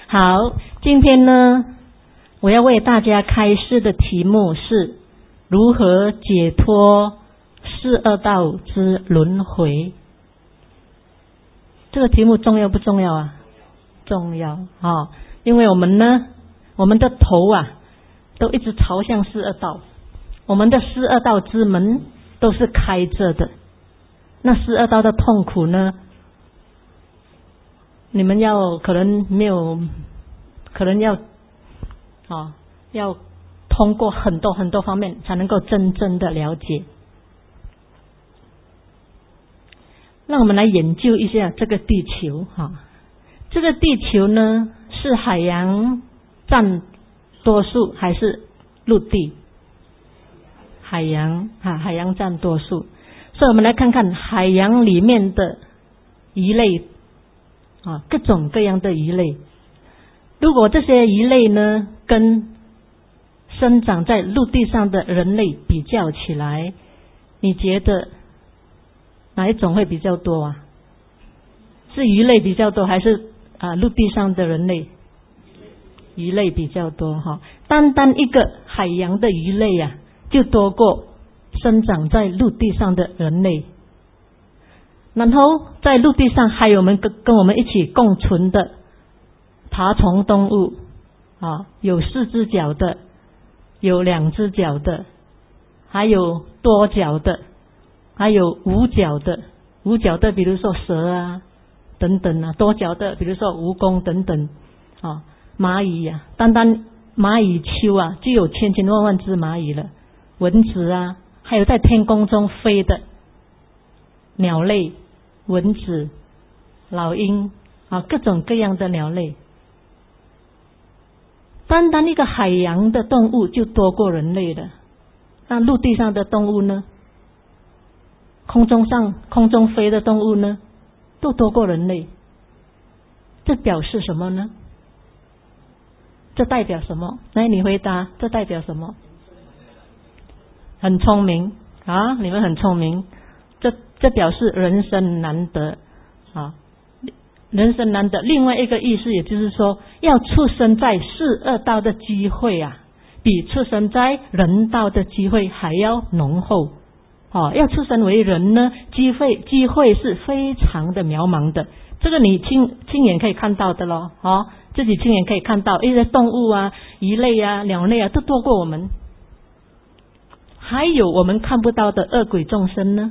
好，今天呢，我要为大家开示的题目是如何解脱四恶道之轮回。这个题目重要不重要啊？重要啊！因为我们的头啊，都一直朝向四恶道，我们的四恶道之门都是开着的。那四恶道的痛苦呢？你们可能要通过很多方面才能够真正的了解。那我们来研究一下这个地球这个地球呢，是海洋占多数还是陆地？海洋占多数。所以我们来看看海洋里面的鱼类各种各样的鱼类。如果这些鱼类呢，跟生长在陆地上的人类比较起来，你觉得哪一种会比较多啊？是鱼类比较多，还是陆地上的人类？鱼类比较多单单一个海洋的鱼类就多过生长在陆地上的人类。然后在陆地上还有跟我们一起共存的爬虫动物有4只脚的，有2只脚的，还有多脚的，还有无脚的。无脚的比如说蛇等等多脚的比如说蜈蚣等等蚂蚁单单蚂蚁丘就有千万只蚂蚁了。蚊子还有在天空中飞的鸟类，蚊子、老鹰各种各样的鸟类。单单一个海洋的动物就多过人类了。那陆地上的动物呢？空中飞的动物呢，都多过人类。这表示什么呢？这代表什么？来，你回答，这代表什么？很聪明你们很聪明。这表示人生难得人生难得。另外一个意思也就是说，要出生在四恶道的机会比出生在人道的机会还要浓厚要出生为人呢，机会是非常的渺茫的。这个你亲眼可以看到的咯自己亲眼可以看到，一些动物鱼类鸟类都多过我们。还有我们看不到的恶鬼众生呢，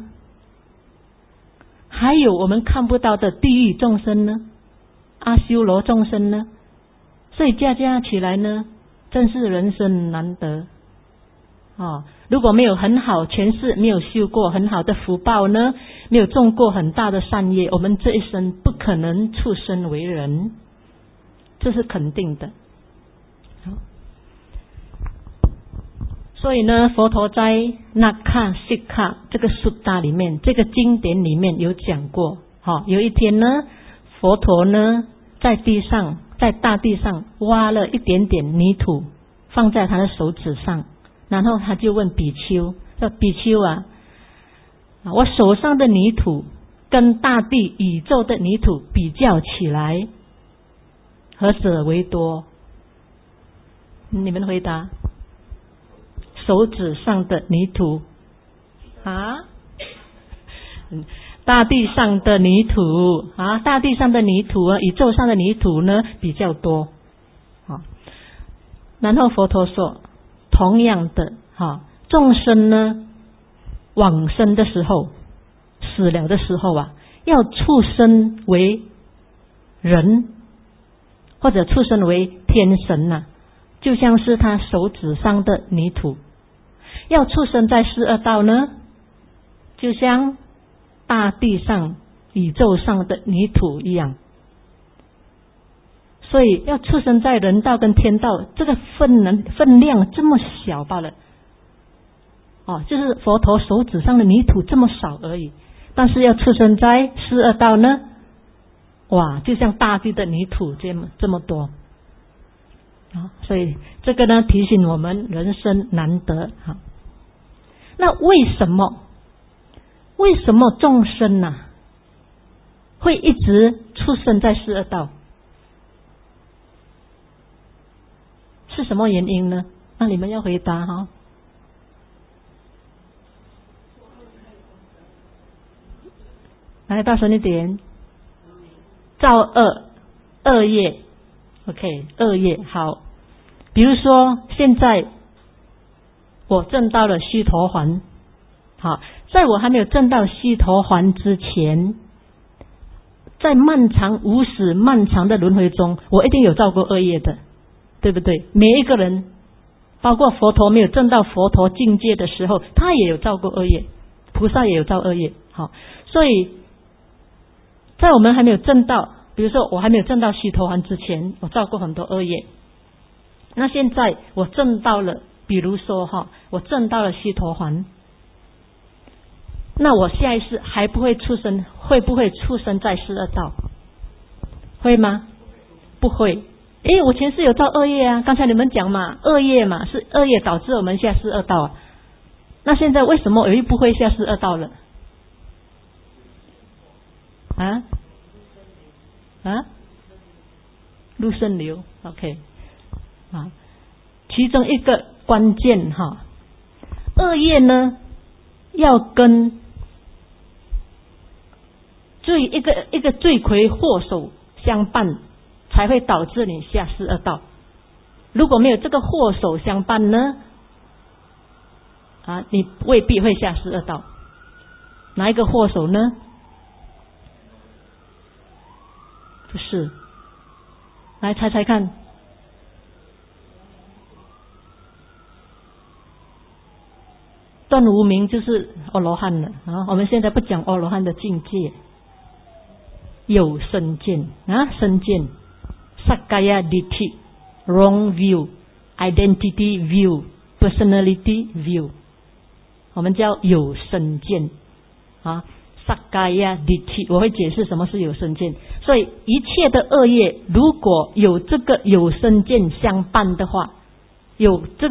还有我们看不到的地狱众生呢，阿修罗众生呢。所以加起来呢，真是人生难得如果没有很好前世，没有修过很好的福报呢，没有种过很大的善业，我们这一生不可能出生为人，这是肯定的。所以呢，佛陀在那卡西卡这个苏达里面，这个经典里面有讲过有一天呢，佛陀呢在大地上挖了一点点泥土，放在他的手指上，然后他就问比丘说：比丘我手上的泥土跟大地宇宙的泥土比较起来，何者为多？你们回答。手指上的泥土大地上的泥土大地上的泥土宇宙上的泥土呢比较多然后佛陀说，同样的众生呢往生的时候，死了的时候要出生为人或者出生为天神就像是他手指上的泥土。要出生在四恶道呢，就像大地上宇宙上的泥土一样。所以要出生在人道跟天道，这个分量这么小罢了就是佛陀手指上的泥土这么少而已。但是要出生在四恶道呢，就像大地的泥土这么多所以这个呢提醒我们人生难得那为什么众生会一直出生在四恶道？ 什么原因呢？那你们要回答哈。来，大声一点。造恶业 ，OK， 恶业好。比如说，现在我证到了须陀洹，好，在我还没有证到须陀洹之前，在漫长无始漫长的轮回中，我一定有造过恶业的，对不对？每一个人，包括佛陀没有证到佛陀境界的时候，他也有造过恶业，菩萨也有造恶业，好，所以在我们还没有证到，比如说我还没有证到须陀洹之前，我造过很多恶业。那现在我证到了，比如说我证到了须陀洹，那我下一世还不会出生，会不会出生在十二道？会吗？不会。我前世有造恶业啊，刚才你们讲嘛，恶业嘛，是恶业导致我们下十二道啊。那现在为什么我又不会下十二道了？入圣流 ，OK， 其中一个关键恶业呢，要跟一个罪魁祸首相伴，才会导致你下十二道。如果没有这个祸首相伴呢，你未必会下十二道。哪一个祸首呢？不是，来猜猜看。断无明就是阿罗汉了我们现在不讲阿罗汉的境界，有身见身见 Sakkaya Ditthi Wrong View Identity View Personality View， 我们叫有身见Sakkaya Ditthi， 我会解释什么是有身见。所以一切的恶业如果有这个有身见相伴的话，十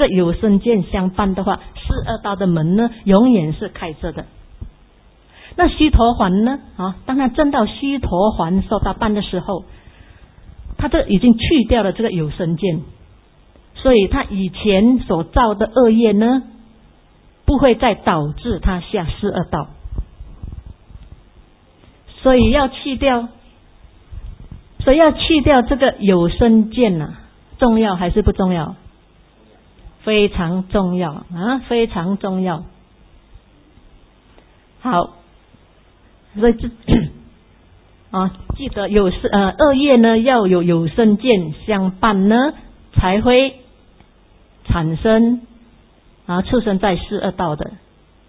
二道的门呢永远是开着的。那须陀洹呢当他证到须陀洹受大半的时候，他这已经去掉了这个有身见，所以他以前所造的恶业呢不会再导致他下十二道。所以要去掉这个有身见重要还是不重要？非常重要非常重要。好，所以记得恶业呢要有身见相伴呢，才会产生出生在十二道的。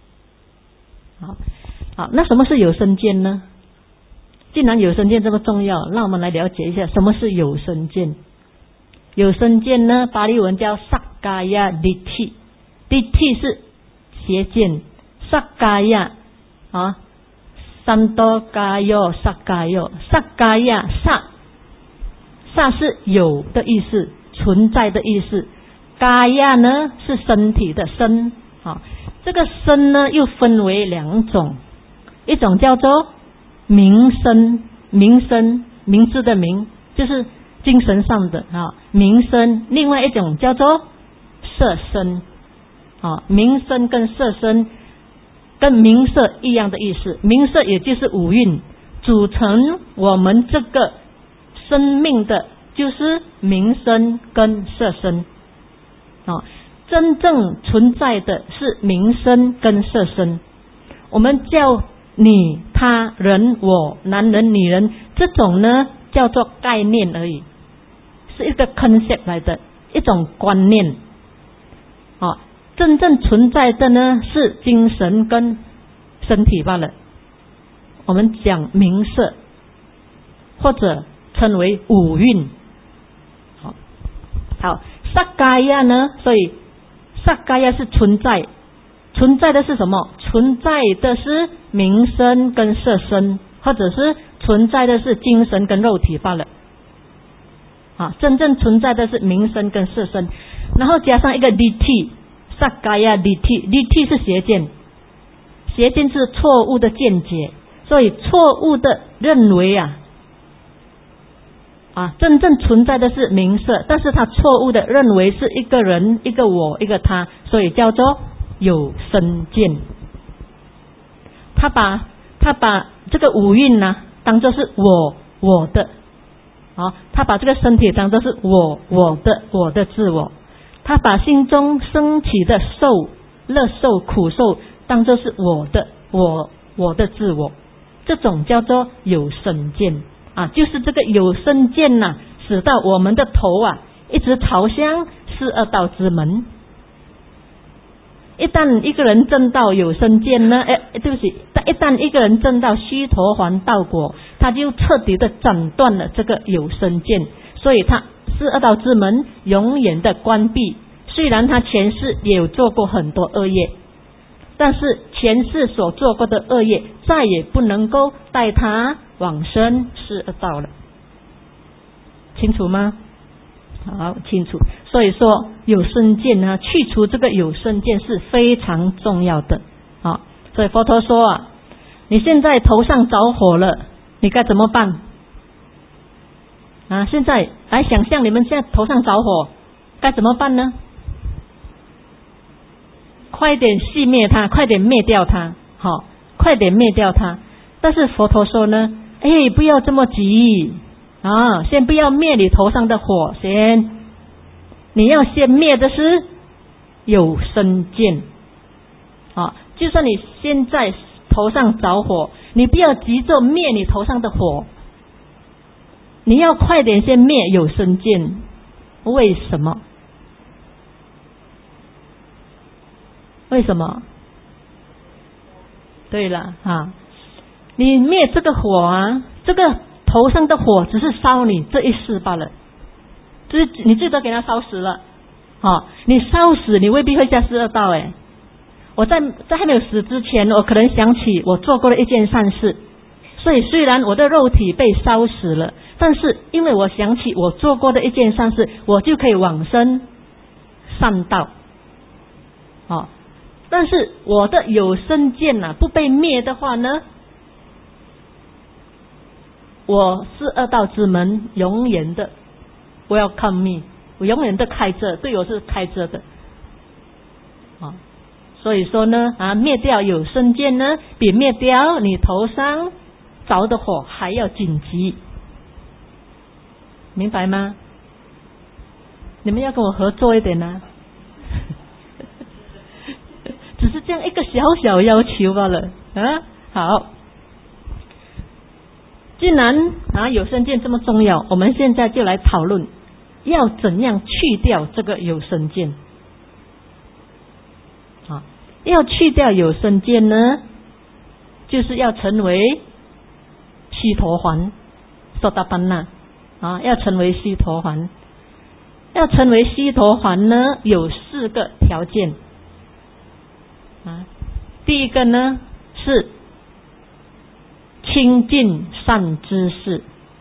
好，那什么是有身见呢？既然有身见这么重要，让我们来了解一下什么是有身见。有身见呢，巴利文叫 Sakkaya Ditthi， Ditthi 是邪见 ，Sakkaya Santokayo Sakkaya Sakkaya sa 是有的意思，存在的意思。Kaya 呢是身体的身这个身呢又分为两种，一种叫做名身，名字的名就是精神上的名身，另外一种叫做色身名身跟色身跟名色一样的意思，名色也就是五蕴，组成我们这个生命的就是名身跟色身真正存在的是名身跟色身。我们叫你他人我男人女人，这种呢叫做概念而已，是一个 concept 来的，一种观念真正存在的呢是精神跟身体罢了。我们讲名色或者称为五蕴。好Sakkaya呢，所以Sakkaya是存在的是什么？存在的是名身跟色身，或者是存在的是精神跟肉体罢了真正存在的是名身跟色身，然后加上一个 Ditthi Sakkaya Ditthi 是邪见，邪见是错误的见解，所以错误的认为真正存在的是名色，但是他错误的认为是一个人、一个我、一个他，所以叫做有身见。他把这个五蕴呢当作是我的，他把这个身体当作是我的自我，他把心中升起的受、乐受、苦受当作是我的自我，这种叫做有身见就是这个有身见使到我们的头一直朝向四恶道之门。一旦一个人证到有身见呢，一旦一个人证到须陀洹道果，他就彻底的斩断了这个有身见，所以他四恶道之门永远的关闭。虽然他前世也有做过很多恶业，但是前世所做过的恶业再也不能够带他往生四恶道了。清楚吗？好，清楚。所以说有身见去除这个有身见是非常重要的。所以佛陀说你现在头上着火了，你该怎么办？现在来想象你们现在头上着火，该怎么办呢？快点熄灭它，快点灭掉它，快点灭掉它。但是佛陀说呢，不要这么急先不要灭你头上的火先，你要先灭的是有身见就算你现在头上着火，你不要急着灭你头上的火，你要快点先灭有身见。为什么？为什么？对了你灭这个火这个头上的火只是烧你这一世罢了，就是你最多给它烧死了你烧死你未必会下四恶道我在还没有死之前，我可能想起我做过的一件善事，所以虽然我的肉体被烧死了，但是因为我想起我做过的一件善事，我就可以往生善道但是我的有身见不被灭的话呢，我四恶道之门永远的welcome me， 我永远的开着，对我是开着的所以说呢灭掉有身见呢，比灭掉你头上着的火还要紧急，明白吗？你们要跟我合作一点只是这样一个小小要求罢了好，既然有身见这么重要，我们现在就来讨论要怎样去掉这个有身见要去掉有身见呢，就是要成为须陀洹索达班那要成为须陀洹。要成为须陀洹呢，有4个条件第一个呢是亲近善知识，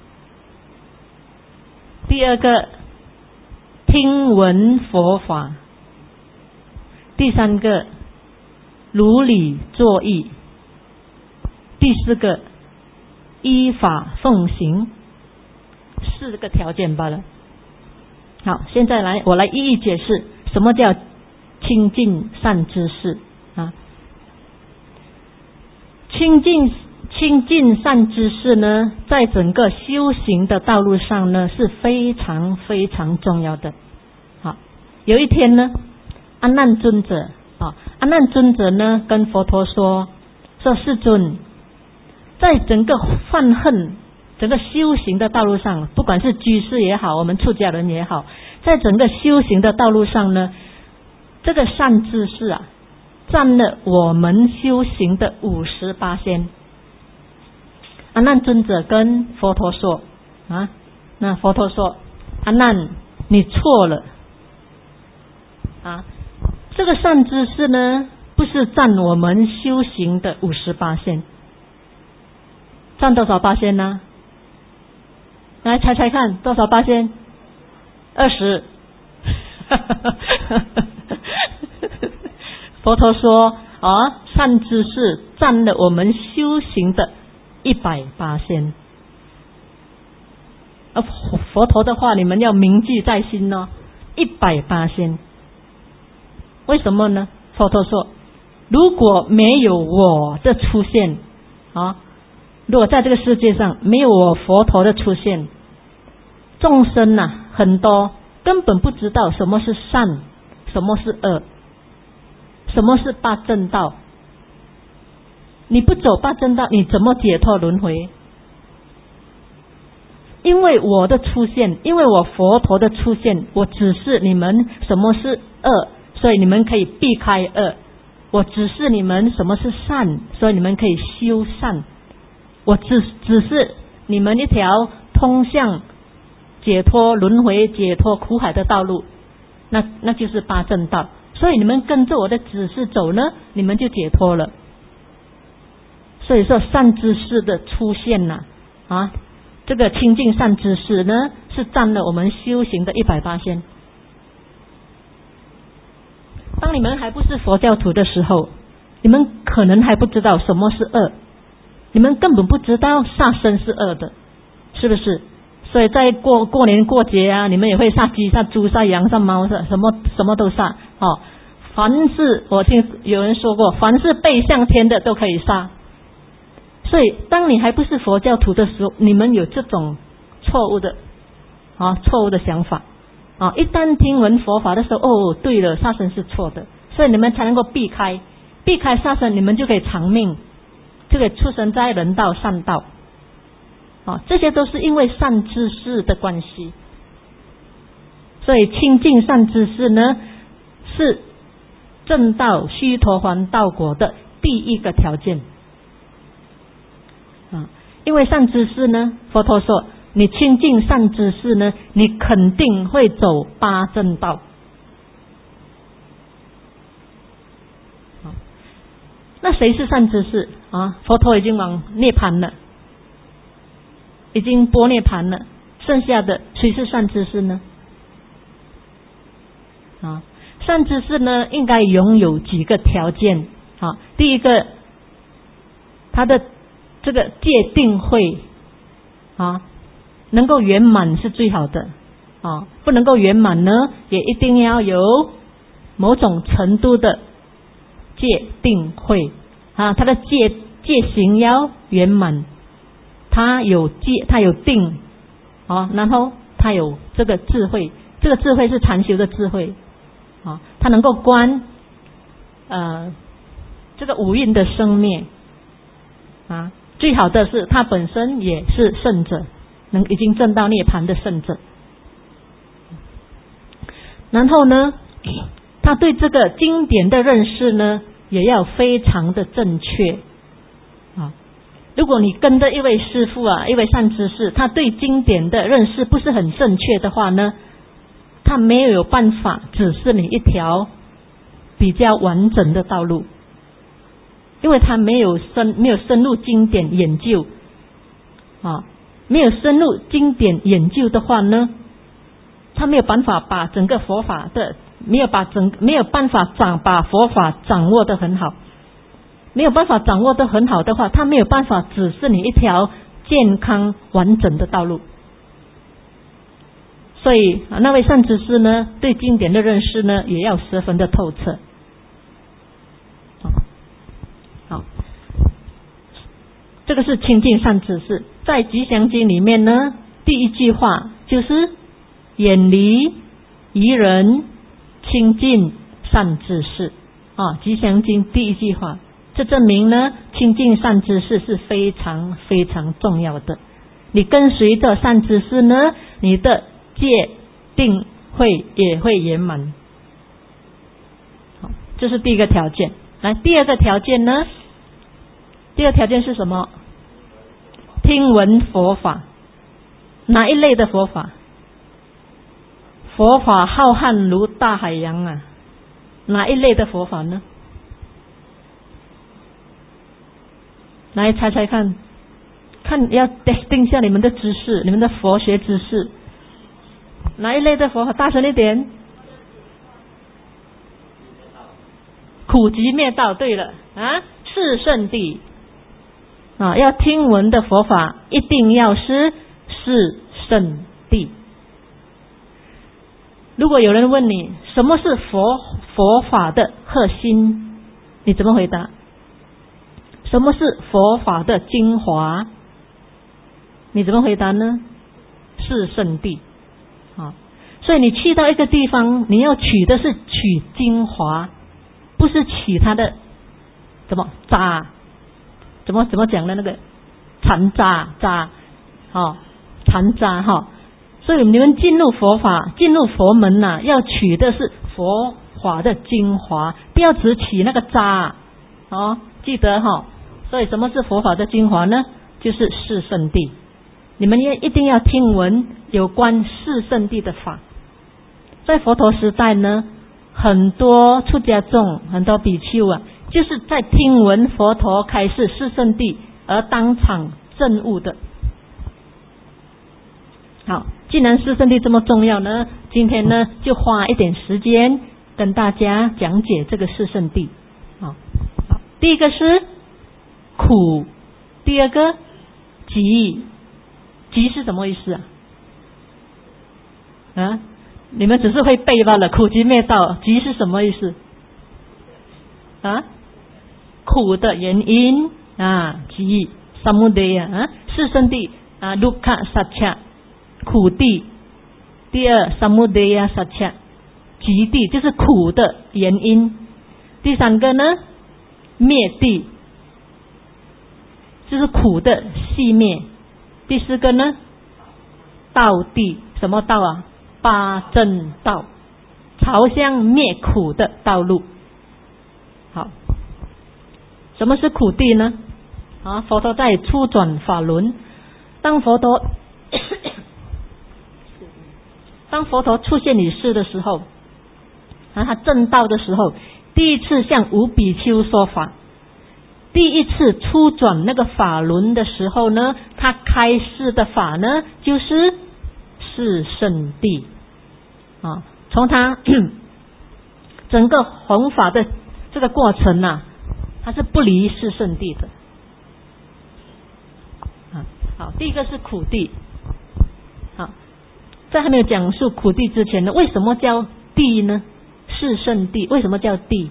第二个听闻佛法，第三个如理作意，第4个依法奉行，4个条件罢了。好，现在我来一一解释什么叫亲近善知识亲近善知识呢，在整个修行的道路上呢是非常非常重要的。好，有一天呢，阿难尊者呢跟佛陀说世尊，在整个犯恨整个修行的道路上，不管是居士也好，我们出家人也好，在整个修行的道路上呢，这个善知识占了我们修行的58%。阿难尊者跟佛陀说那佛陀说，阿难你错了这个善知识呢不是占我们修行的58%，占多少%呢？来猜猜看，多少%？20%佛陀说善知识占了我们修行的100%。 佛陀的话你们要铭记在心哦，180%。为什么呢？佛陀说，如果没有我的出现啊，如果在这个世界上没有我佛陀的出现，众生啊很多根本不知道什么是善，什么是恶，什么是八正道。你不走八正道，你怎么解脱轮回？因为我的出现，因为我佛陀的出现，我指示你们什么是恶，所以你们可以避开恶。我指示你们什么是善，所以你们可以修善。我指示你们一条通向解脱轮回、解脱苦海的道路，那就是八正道。所以你们跟着我的指示走呢，你们就解脱了。所以说善知识的出现呢，这个清净善知识呢，是占了我们修行的180%。当你们还不是佛教徒的时候，你们可能还不知道什么是恶，你们根本不知道杀生是恶的，是不是？所以在过年过节啊，你们也会杀鸡、杀猪、杀羊、杀猫，什么都杀。凡是我听有人说过，凡是背向天的都可以杀。所以当你还不是佛教徒的时候，你们有这种错误的想法一旦听闻佛法的时候，对了，杀生是错的，所以你们才能够避开杀生，你们就可以长命，就可以出生在人道善道这些都是因为善知识的关系。所以清净善知识呢，是证到须陀洹道果的第一个条件因为善知识呢，佛陀说你清净善知识呢，你肯定会走八正道那谁是善知识佛陀已经往涅槃了，已经波涅槃了，剩下的谁是善知识呢？善知识呢，应该拥有几个条件第一个，他的这个戒定慧能够圆满是最好的不能够圆满呢，也一定要有某种程度的戒定慧他的戒行要圆满，他有戒，他有定然后他有这个智慧，这个智慧是禅修的智慧他能够观这个五蕴的生灭最好的是他本身也是圣者，已经证到涅槃的圣者。然后呢，他对这个经典的认识呢，也要非常的正确如果你跟着一位师父一位善知识，他对经典的认识不是很正确的话呢，他没有办法指示你一条比较完整的道路，因为他没有深入经典研究没有深入经典研究的话呢，他没有办法把整个佛法的没有办法把佛法掌握得很好，没有办法掌握得很好的话，他没有办法指示你一条健康完整的道路。所以那位善知识呢，对经典的认识呢，也要十分的透彻这个是清净善知识。在吉祥经里面呢，第一句话就是远离愚人，清净善知识吉祥经第一句话，这证明呢，清净善知识是非常非常重要的。你跟随着善知识呢，你的戒定慧也会圆满这是第一个条件。来，第二个条件呢，第二条件是什么？听闻佛法。哪一类的佛法？佛法浩瀚如大海洋哪一类的佛法呢？来猜猜看，要 testing 一下你们的知识，你们的佛学知识。哪一类的佛法？大声一点。苦集灭道。对了是圣谛要听闻的佛法一定要是圣谛。如果有人问你什么是佛法的核心，你怎么回答？什么是佛法的精华？你怎么回答呢？是圣谛。所以你去到一个地方，你要取的是取精华，不是取它的渣，怎么讲的那个残渣残渣哈。所以你们进入佛法，进入佛门呐，要取的是佛法的精华，不要只取那个渣记得哈。所以什么是佛法的精华呢？就是四圣谛。你们一定要听闻有关四圣谛的法。在佛陀时代呢，很多出家众，很多比丘啊，就是在听闻佛陀开示四圣谛而当场证悟的。好，既然四圣谛这么重要呢，今天呢就花一点时间跟大家讲解这个四圣谛。好，第一个是苦，第二个集。集是什么意思啊？你们只是会背罢了，苦集灭道，集是什么意思啊？苦的原因集samudaya四圣谛dukkha satcha苦谛，第二 samudaya satcha集谛，就是苦的原因。第三个呢灭谛，就是苦的熄灭。第四个呢道谛，什么道啊？八正道，朝向灭苦的道路。好，什么是苦谛呢？佛陀在初转法轮，当佛陀出现于世的时候，他正道的时候，第一次向五比丘说法。第一次初转那个法轮的时候呢，他开示的法呢就是四圣谛从他整个弘法的这个过程他是不离四圣谛的。好，第一个是苦谛。好，在还没有讲述苦谛之前呢，为什么叫谛呢？四圣谛为什么叫谛？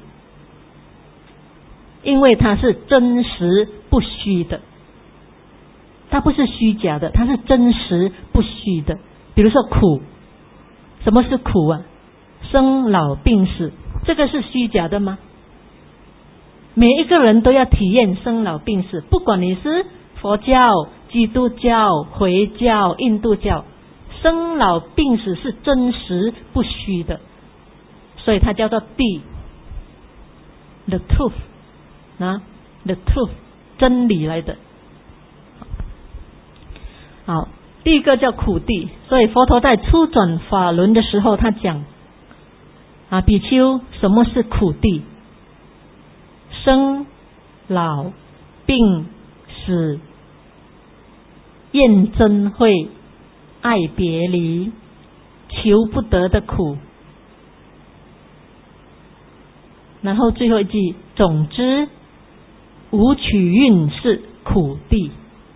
因为它是真实不虚的，它不是虚假的，它是真实不虚的。比如说苦，什么是苦啊？生老病死，这个是虚假的吗？每一个人都要体验生老病死，不管你是佛教、基督教、回教、印度教，生老病死是真实不虚的，所以它叫做谛 ，the truth。The truth 真理来的。好，第一个叫苦谛。所以佛陀在初转法轮的时候，他讲比丘，什么是苦谛？生老病死厌憎会爱别离求不得的苦。然后最后一句，总之无取运是苦谛。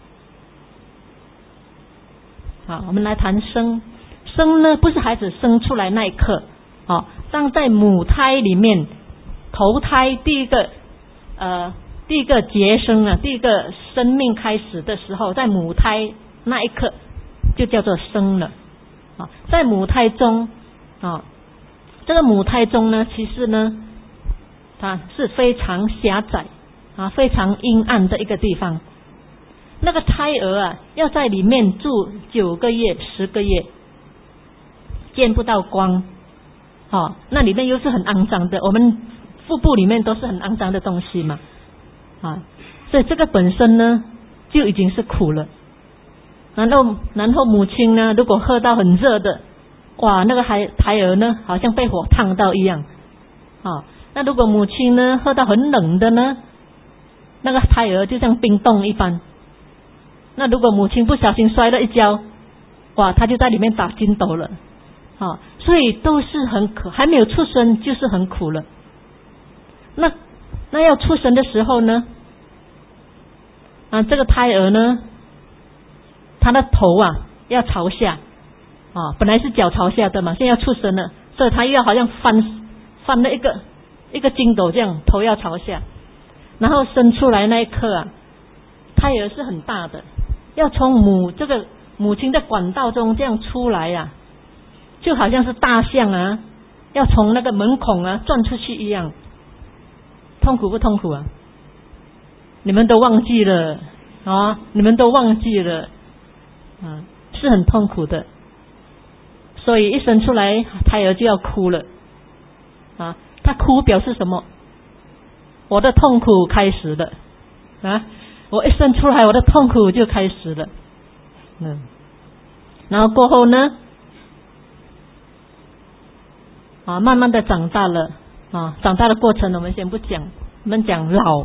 好，我们来谈生。生呢，不是孩子生出来那一刻，当在母胎里面投胎，第一个结生第一个生命开始的时候，在母胎那一刻就叫做生了。在母胎中这个母胎中呢，其实呢它是非常狭窄非常阴暗的一个地方。那个胎儿要在里面住9个月、10个月，见不到光那里面又是很肮脏的，我们腹部里面都是很肮脏的东西嘛所以这个本身呢就已经是苦了。然后母亲呢，如果喝到很热的，哇，那个胎儿呢好像被火烫到一样那如果母亲呢喝到很冷的呢，那个胎儿就像冰冻一般。那如果母亲不小心摔了一跤，哇，他就在里面打筋斗了所以都是很苦，还没有出生就是很苦了。那要出生的时候呢这个胎儿呢，他的头要朝下本来是脚朝下的嘛，现在要出生了，所以他又要好像翻了一个筋斗这样，头要朝下，然后生出来那一刻啊，胎儿是很大的，要从这个母亲的管道中这样出来啊，就好像是大象啊，要从那个门孔啊钻出去一样，痛苦不痛苦啊？你们都忘记了啊？你们都忘记了啊？是很痛苦的，所以一生出来胎儿就要哭了啊！他哭表示什么？我的痛苦开始了啊！我一生出来，我的痛苦就开始了。然后过后呢？慢慢的长大了啊，长大的过程我们先不讲，我们讲老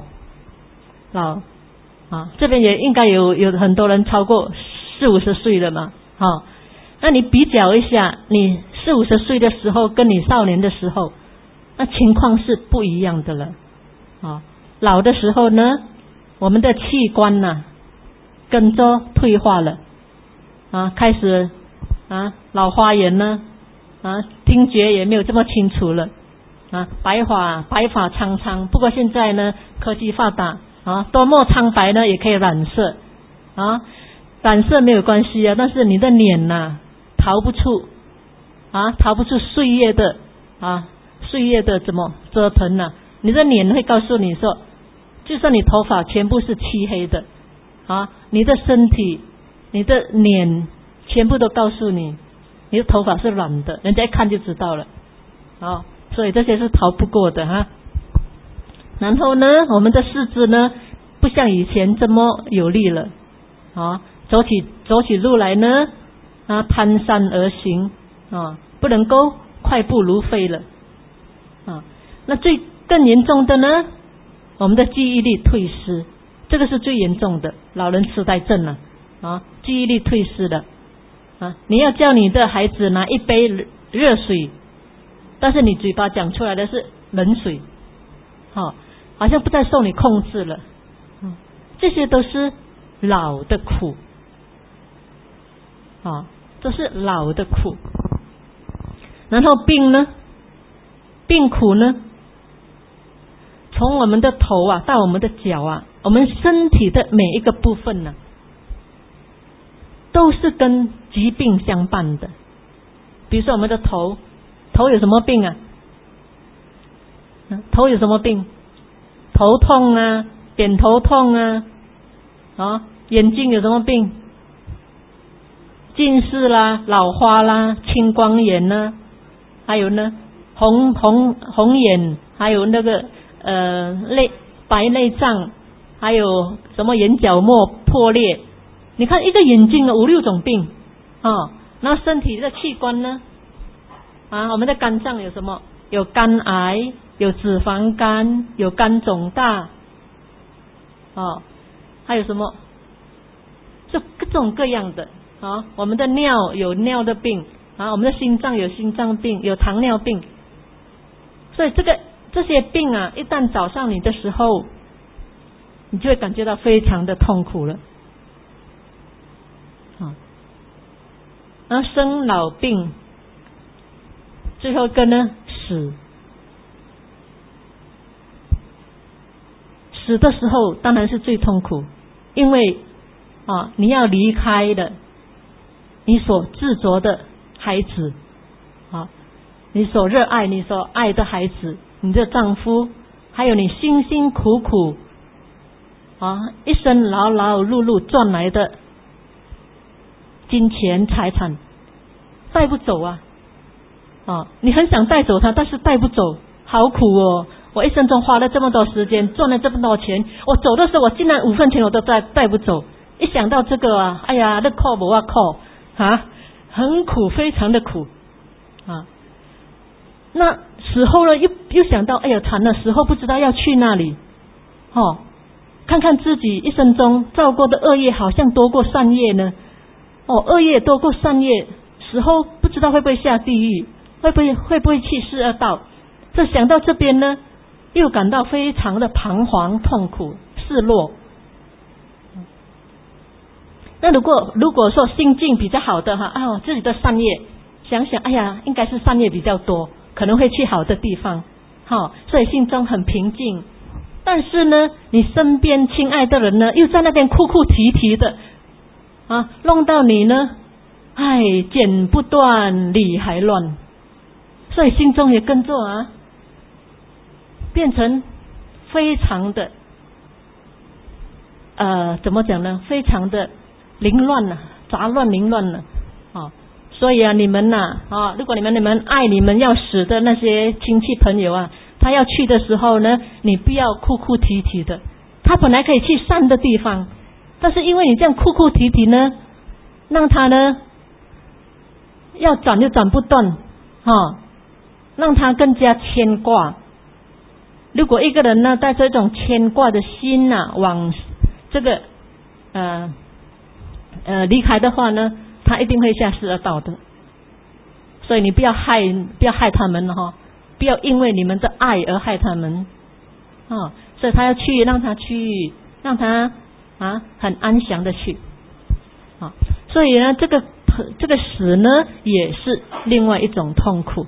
啊，这边也应该有很多人超过40-50岁了嘛，那你比较一下，你40-50岁的时候跟你少年的时候，那情况是不一样的了啊。老的时候呢，我们的器官呢跟着退化了啊，开始老花眼呢听觉也没有这么清楚了啊，白发苍苍。不过现在呢，科技发达啊，多么苍白呢也可以染色啊，染色没有关系啊，但是你的脸呐逃不出岁月的怎么折腾呢？你的脸会告诉你说，就算你头发全部是漆黑的啊，你的身体、你的脸全部都告诉你，你的头发是软的，人家一看就知道了啊，所以这些是逃不过的哈。然后呢，我们的四肢呢不像以前这么有力了啊，走起路来呢蹒跚而行啊，不能够快步如飞了啊。那更严重的呢，我们的记忆力退失，这个是最严重的老人痴呆症了啊，记忆力退失了啊。你要叫你的孩子拿一杯热水，但是你嘴巴讲出来的是冷水，好像不再受你控制了，这些都是老的苦啊，这是老的苦。然后病苦呢，从我们的头到我们的脚我们身体的每一个部分都是跟疾病相伴的。比如说我们的头有什么病啊？头有什么病？头痛啊，扁头痛啊，眼睛有什么病？近视啦，老花啦，青光眼啦，还有呢红眼，还有那个白内障，还有什么眼角膜破裂。你看一个眼睛5-6种病那身体的器官呢我们的肝脏有什么？有肝癌，有脂肪肝，有肝肿大还有什么？就各种各样的我们的尿有尿的病我们的心脏有心脏病，有糖尿病。所以这些病一旦找上你的时候，你就会感觉到非常的痛苦了然后生老病，最后一个呢死的时候当然是最痛苦，因为你要离开了你所执着的孩子你所热爱你所爱的孩子，你的丈夫，还有你辛辛苦苦一生劳劳碌碌赚来的金钱财产，带不走你很想带走它，但是带不走，好苦我一生中花了这么多时间，赚了这么多钱，我走的时候我竟然5分钱我都带不走。一想到这个哎呀，那苦不苦很苦，非常的苦那死后呢，又想到哎呀惨了，死后不知道要去哪里看看自己一生中造过的恶业好像多过善业呢恶业多过善业，死后不知道会不会下地狱，会不会去世恶道。这想到这边呢，又感到非常的彷徨痛苦失落。 那如果说心境比较好的自己的善业，想想应该是善业比较多，可能会去好的地方，所以心中很平静。但是呢，你身边亲爱的人呢，又在那边哭哭啼啼的弄到你呢，剪不断理还乱，所以心中也跟着变成非常的怎么讲呢？非常的凌乱了，杂乱凌乱了所以你们如果你们爱你们要死的那些亲戚朋友他要去的时候呢，你不要哭哭啼啼的。他本来可以去善的地方，但是因为你这样哭哭啼啼呢，让他呢要转就转不断让他更加牵挂。如果一个人呢带着一种牵挂的心往这个离开的话呢，他一定会下世而道的。所以你不要害他们不要因为你们的爱而害他们所以他要去，让他很安详的去所以呢，这个死呢也是另外一种痛苦。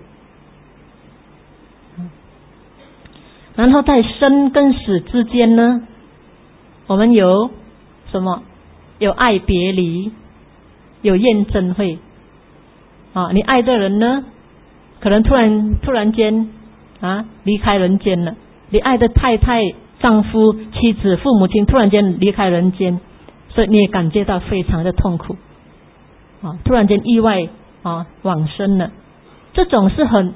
然后在生跟死之间呢，我们有什么？有爱别离，有怨憎会你爱的人呢，可能突然间离开人间了。你爱的太太、丈夫、妻子、父母亲突然间离开人间，所以你也感觉到非常的痛苦突然间意外往生了，这种是很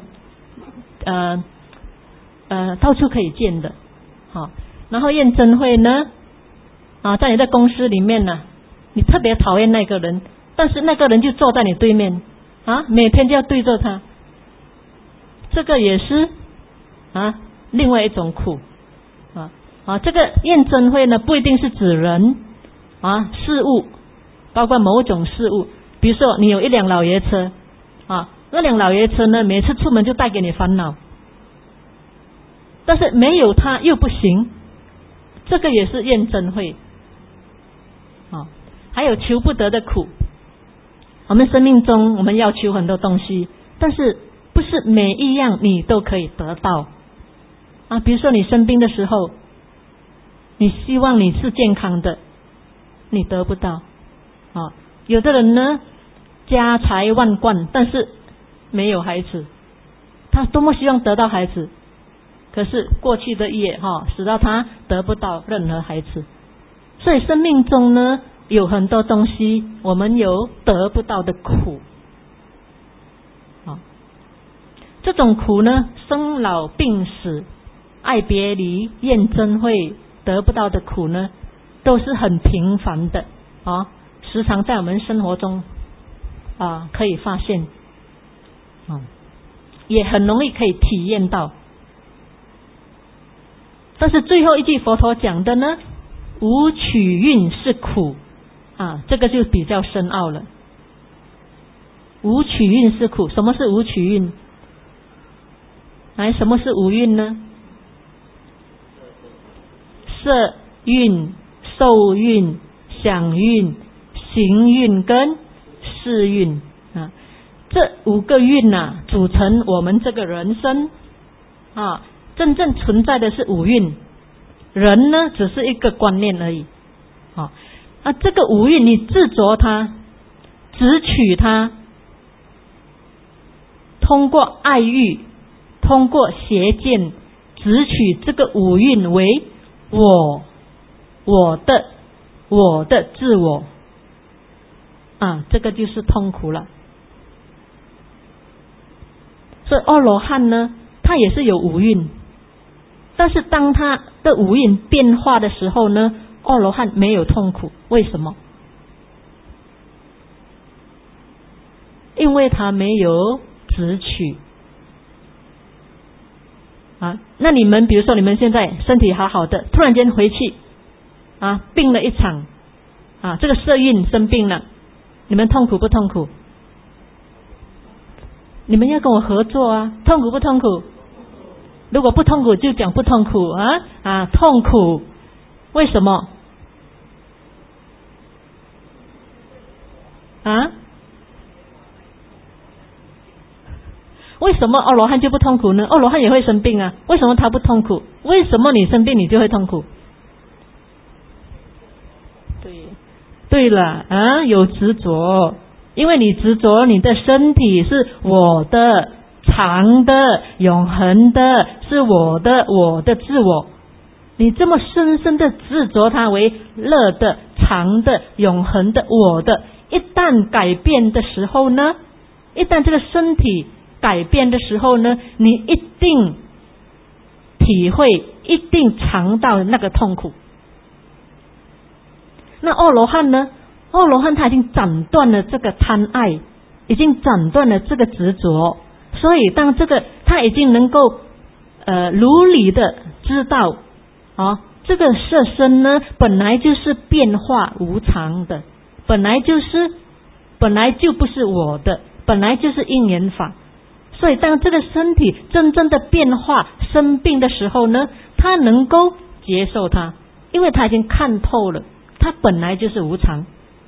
到处可以见的然后怨憎会呢在你的公司里面呢，你特别讨厌那个人，但是那个人就坐在你对面每天就要对着他，这个也是另外一种苦这个怨憎会呢，不一定是指人事物，包括某种事物。比如说你有一辆老爷车那辆老爷车呢，每次出门就带给你烦恼，但是没有它又不行，这个也是怨憎会还有求不得的苦。我们生命中我们要求很多东西，但是不是每一样你都可以得到比如说你生病的时候，你希望你是健康的，你得不到有的人呢家财万贯，但是没有孩子，他多么希望得到孩子，可是过去的业使到他得不到任何孩子。所以生命中呢有很多东西我们有得不到的苦这种苦呢，生老病死、爱别离、怨憎会，得不到的苦呢，都是很平凡的时常在我们生活中可以发现也很容易可以体验到。但是最后一句佛陀讲的呢，无取运是苦这个就比较深奥了。无取运是苦，什么是无取运？什么是五蕴呢？色蕴、受蕴、想蕴、行蕴跟识蕴这五个蕴组成我们这个人生真正存在的是五蕴，人呢只是一个观念而已这个五蕴你执着它，执取它，通过爱欲，通过邪见，执取这个五蕴为我的自我这个就是痛苦了。所以阿罗汉呢，他也是有五蕴，但是当他的五蕴变化的时候呢，阿罗汉没有痛苦。为什么？因为他没有执取那你们比如说你们现在身体好好的，突然间回去病了一场这个色蕴生病了，你们痛苦不痛苦？你们要跟我合作痛苦不痛苦？如果不痛苦就讲不痛苦痛苦。为什么？ 为什么阿罗汉就不痛苦呢？阿罗汉也会生病啊，为什么他不痛苦？为什么你生病你就会痛苦？对了啊，有执着，因为你执着你的身体是我的、常的、永恒的，是我的自我。你这么深深的执着它为乐的、常的、永恒的我的，一旦改变的时候呢，一旦这个身体改变的时候呢，你一定体会，一定尝到那个痛苦。那阿罗汉呢？阿罗汉他已经斩断了这个贪爱，已经斩断了这个执着，所以当这个他已经能够如理的知道这个色身呢本来就是变化无常的，本来就不是我的，本来就是因缘法。所以当这个身体真正的变化生病的时候呢，他能够接受它，因为他已经看透了它本来就是无常。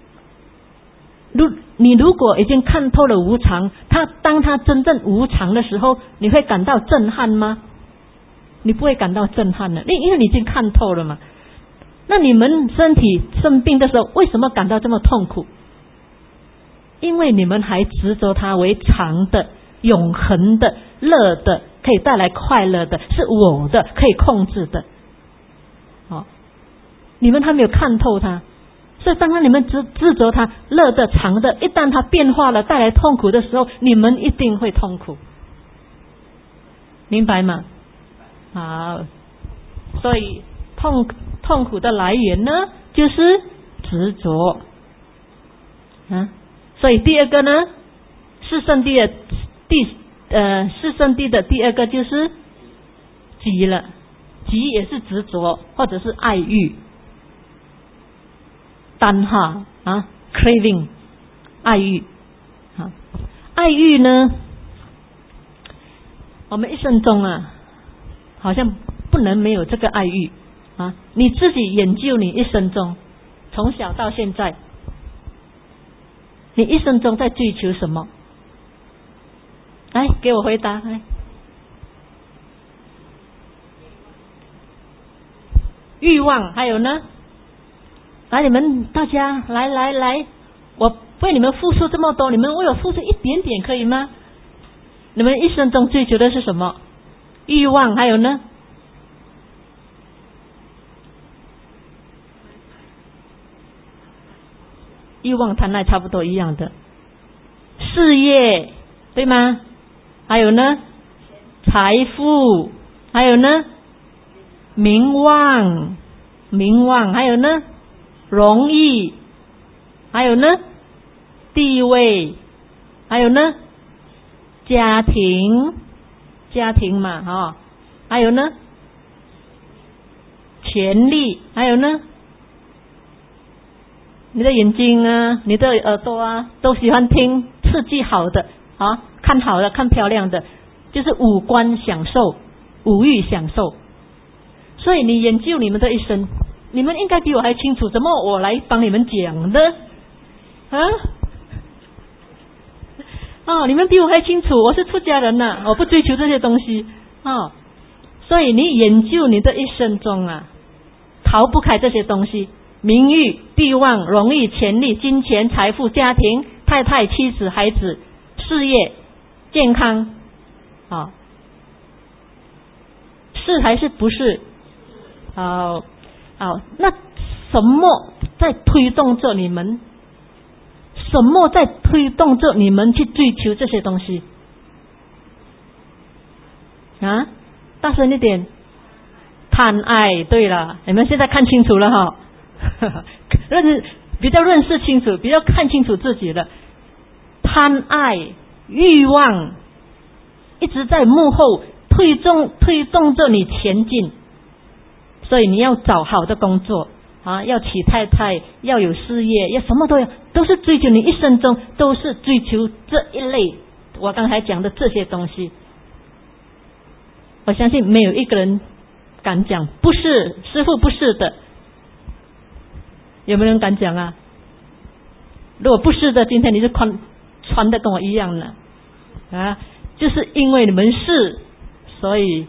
你如果已经看透了无常，当它真正无常的时候，你会感到震撼吗？你不会感到震撼的，因为你已经看透了嘛。那你们身体生病的时候，为什么感到这么痛苦？因为你们还执着它为常的、永恒的、乐的，可以带来快乐的，是我的，可以控制的。你们还没有看透它，所以当你们执着它乐的、常的，一旦它变化了带来痛苦的时候，你们一定会痛苦，明白吗？好，所以痛苦的来源呢，就是执着所以第二个呢，四圣谛的第二个就是急了，急也是执着或者是爱欲。单哈craving 爱欲爱欲呢，我们一生中好像不能没有这个爱欲你自己研究你一生中，从小到现在，你一生中在追求什么？来，给我回答。来，欲望，还有呢？来，你们大家来，我为你们付出这么多，你们为我付出一点点可以吗？你们一生中追求的是什么？欲望，还有呢？欲望贪爱差不多一样的。事业，对吗？还有呢？财富，还有呢？名望，还有呢？荣誉，还有呢？地位，还有呢？家庭嘛还有呢？权力，还有呢？你的眼睛你的耳朵都喜欢听刺激好的看好的，看漂亮的，就是五官享受，五欲享受。所以你研究你们的一生，你们应该比我还清楚，怎么我来帮你们讲的你们比我还清楚，我是出家人我不追求这些东西所以你研究你的一生中逃不开这些东西：名誉、地位、荣誉、权力、金钱、财富、家庭、太太、妻子、孩子、事业、健康是还是不是？好，那什么在推动着你们？什么在推动着你们去追求这些东西？大声一点！贪爱。对了，你们现在看清楚了比较认识清楚，比较看清楚自己了。贪爱、欲望一直在幕后推动着你前进，所以你要找好的工作要娶太太，要有事业，要什么都是追求，你一生中都是追求这一类我刚才讲的这些东西。我相信没有一个人敢讲不是，师父不是的。有没有人敢讲如果不是的，今天你是穿的跟我一样的就是因为你们是，所以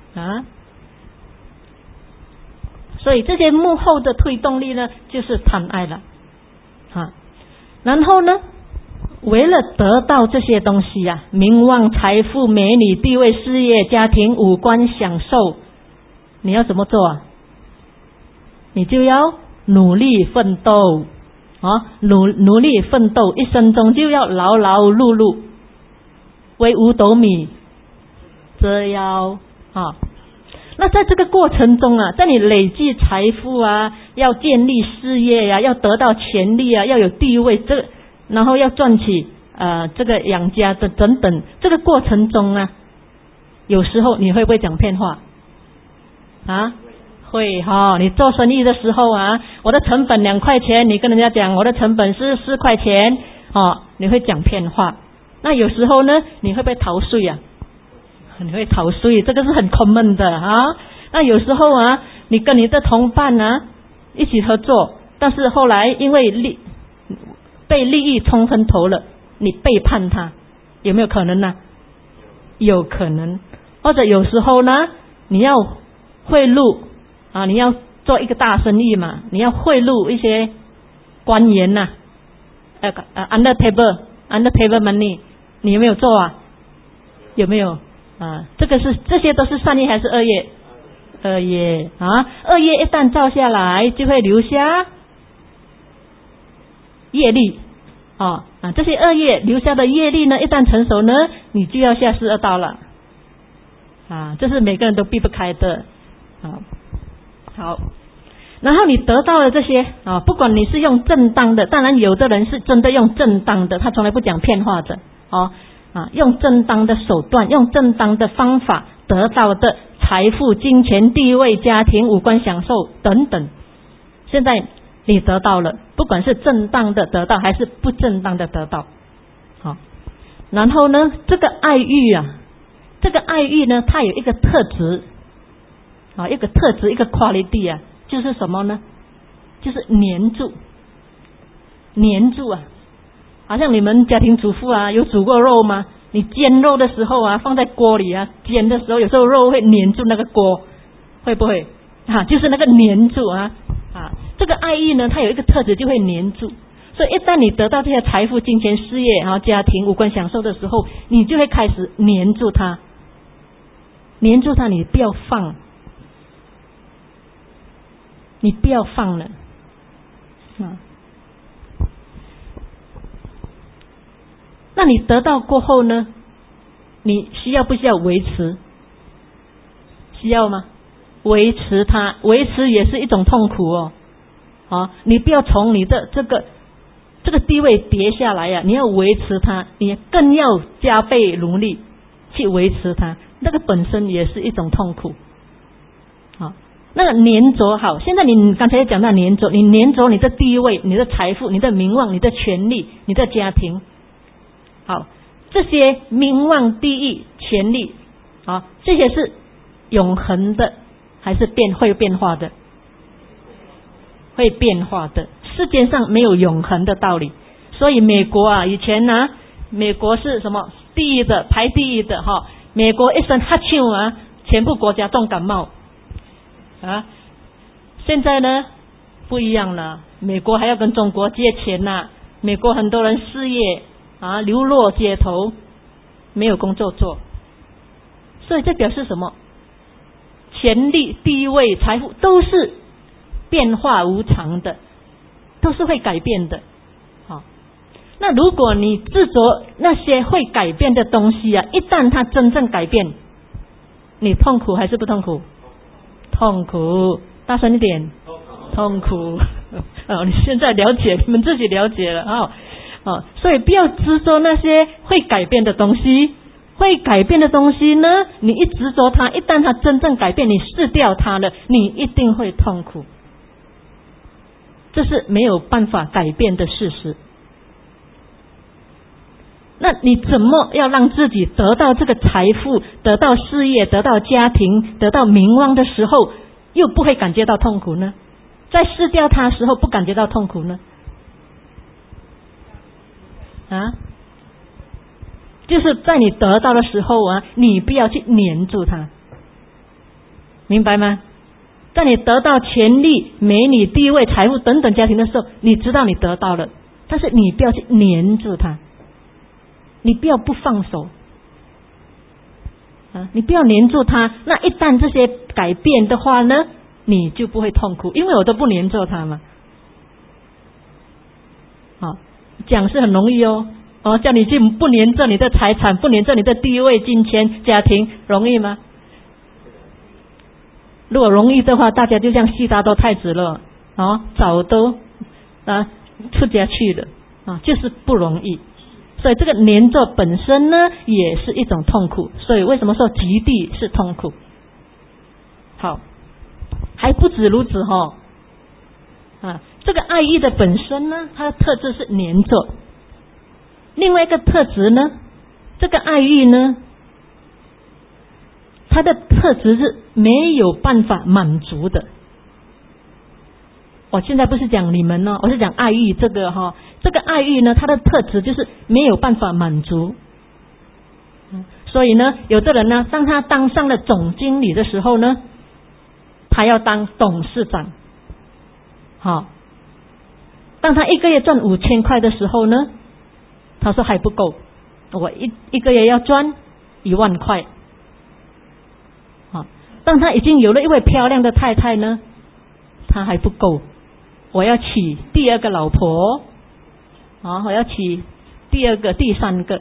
所以这些幕后的推动力呢，就是贪爱了然后呢，为了得到这些东西名望、财富、美女、地位、事业、家庭、五官、享受，你要怎么做你就要努力奋斗努力奋斗，一生中就要劳劳碌碌，为五斗米折腰那在这个过程中在你累积财富要建立事业要得到权力要有地位，然后要赚起这个养家的等等，这个过程中有时候你会不会讲骗话会你做生意的时候我的成本2块钱，你跟人家讲我的成本是4块钱你会讲骗话。那有时候呢，你会不会逃税你会逃税，这个是很 common 的那有时候你跟你的同伴一起合作，但是后来因为被利益冲昏头了，你背叛他，有没有可能有可能。或者有时候呢，你要贿赂你要做一个大生意嘛，你要贿赂一些官员under table money， 你有没有做有没有这些都是善业还是恶业？恶业恶业一旦造下来，就会留下业力这些恶业留下的业力呢，一旦成熟呢，你就要下四恶道了这是每个人都避不开的好，然后你得到了这些不管你是用正当的，当然有的人是真的用正当的，他从来不讲骗话的用正当的手段，用正当的方法得到的财富、金钱、地位、家庭、五官、享受等等，现在你得到了，不管是正当的得到还是不正当的得到然后呢，这个爱欲呢，它有一个特质一个特质，一个 quality 就是什么呢？就是黏住好像你们家庭主妇有煮过肉吗？你煎肉的时候放在锅里煎的时候，有时候肉会黏住那个锅，会不会就是那个黏住这个爱意呢，它有一个特质，就会黏住。所以一旦你得到这些财富、金钱、事业家庭、五官、享受的时候，你就会开始黏住它，你不要放，你不要放了那你得到过后呢，你需要不需要维持？需要吗？维持它，维持也是一种痛苦你不要从你的这个地位跌下来你要维持它，你更要加倍努力去维持它，那个本身也是一种痛苦那个黏着现在你刚才讲到黏着，你黏着你的地位、你的财富、你的名望、你的权利、你的家庭这些名望、地位、权利这些是永恒的还是会变化的？会变化的，世界上没有永恒的道理。所以美国以前美国是什么排第一的美国一声哈啾全部国家重感冒现在呢不一样了，美国还要跟中国借钱美国很多人失业流落街头，没有工作做。所以这表示什么？权力、地位、财富都是变化无常的，都是会改变的那如果你执着那些会改变的东西一旦它真正改变，你痛苦还是不痛苦？痛苦，大声一点，痛苦你现在了解，你们自己了解了所以不要执着那些会改变的东西。会改变的东西呢，你一执着它，一旦它真正改变，你释掉它了，你一定会痛苦，这是没有办法改变的事实。那你怎么要让自己得到这个财富、得到事业、得到家庭、得到名望的时候，又不会感觉到痛苦呢？在释掉它的时候不感觉到痛苦呢？ 就是在你得到的时候啊，你不要去黏住它，明白吗？在你得到权力、美女、地位、财富等等家庭的时候，你知道你得到了，但是你不要去黏住它，你不要不放手啊！你不要黏住它。那一旦这些改变的话呢，你就不会痛苦，因为我都不黏住它嘛。好，讲是很容易哦，叫你去不黏着你的财产，不黏着你的地位、金钱、家庭，容易吗？如果容易的话，大家就像悉达多太子了，早都出家去了就是不容易。所以这个黏着本身呢，也是一种痛苦。所以为什么说极地是痛苦？好，还不止如此这个爱意的本身呢，它的特质是黏着。另外一个特质呢，这个爱意呢，它的特质是没有办法满足的。我现在不是讲你们我是讲爱欲这个这个爱欲呢，它的特质就是没有办法满足。所以呢，有的人呢，当他当上了总经理的时候呢，他要当董事长。当他一个月赚5000块的时候呢，他说还不够，我一个月要赚1万块。当他已经有了一位漂亮的太太呢，他还不够，我要娶第二个老婆我要娶第二个、第三个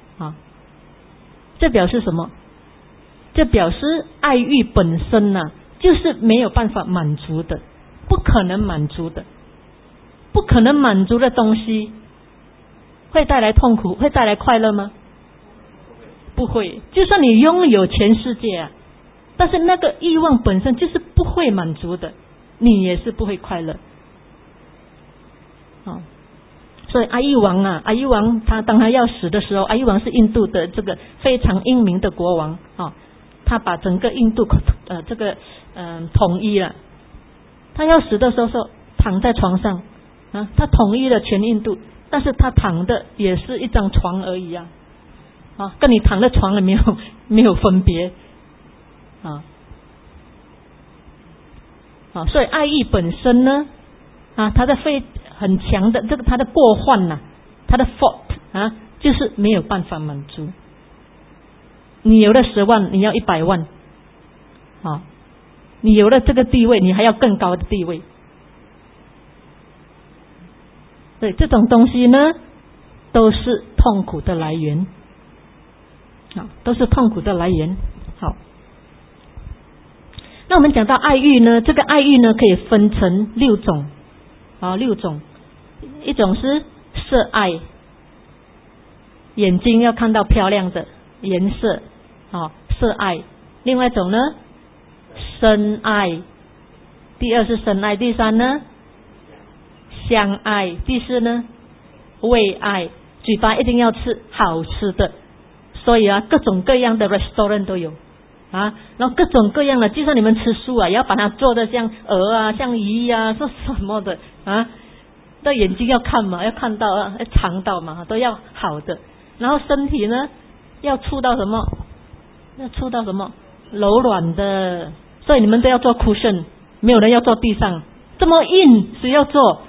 这表示什么？这表示爱欲本身就是没有办法满足的，不可能满足的。不可能满足的东西会带来痛苦，会带来快乐吗？不会。就算你拥有全世界但是那个欲望本身就是不会满足的，你也是不会快乐。所以阿育王他当他要死的时候，阿育王是印度的这个非常英明的国王他把整个印度统一了。他要死的时候躺在床上他统一了全印度，但是他躺的也是一张床而已跟你躺在床里没有分别所以爱意本身呢它的很强的这个它的过患它的 fault 就是没有办法满足。你有了10万，你要100万你有了这个地位，你还要更高的地位。对，这种东西呢，都是痛苦的来源都是痛苦的来源。好，那我们讲到爱欲呢，这个爱欲呢可以分成6种6种。一种是色爱，眼睛要看到漂亮的颜色色爱。另外一种呢身爱，第2是身爱，第3呢相爱，第4呢味爱，嘴巴一定要吃好吃的。所以各种各样的 restaurant 都有然后各种各样的，就算你们吃素也要把它做的像鹅像鱼说什么的那眼睛要看嘛，要看到要尝到嘛，都要好的。然后身体呢要触到什么？要触到什么？柔软的。所以你们都要做 cushion， 没有人要坐地上，这么硬谁要做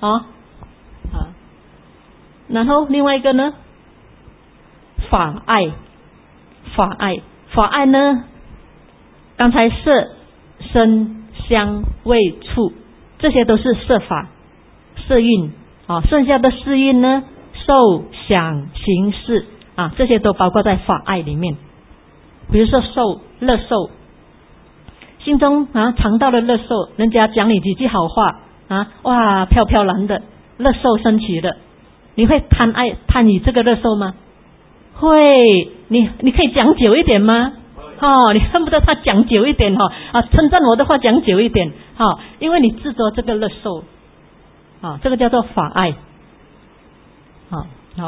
然后另外一个呢法爱呢，刚才色声香味触这些都是色法色蕴剩下的四蕴呢，受想行识这些都包括在法爱里面。比如说乐受，心中尝到了乐受，人家讲你几句好话哇飘飘然的乐受升起的，你会贪你这个乐受吗？会。你可以讲久一点吗？你恨不得他讲久一点称赞我的话讲久一点因为你执着这个乐受这个叫做法爱好。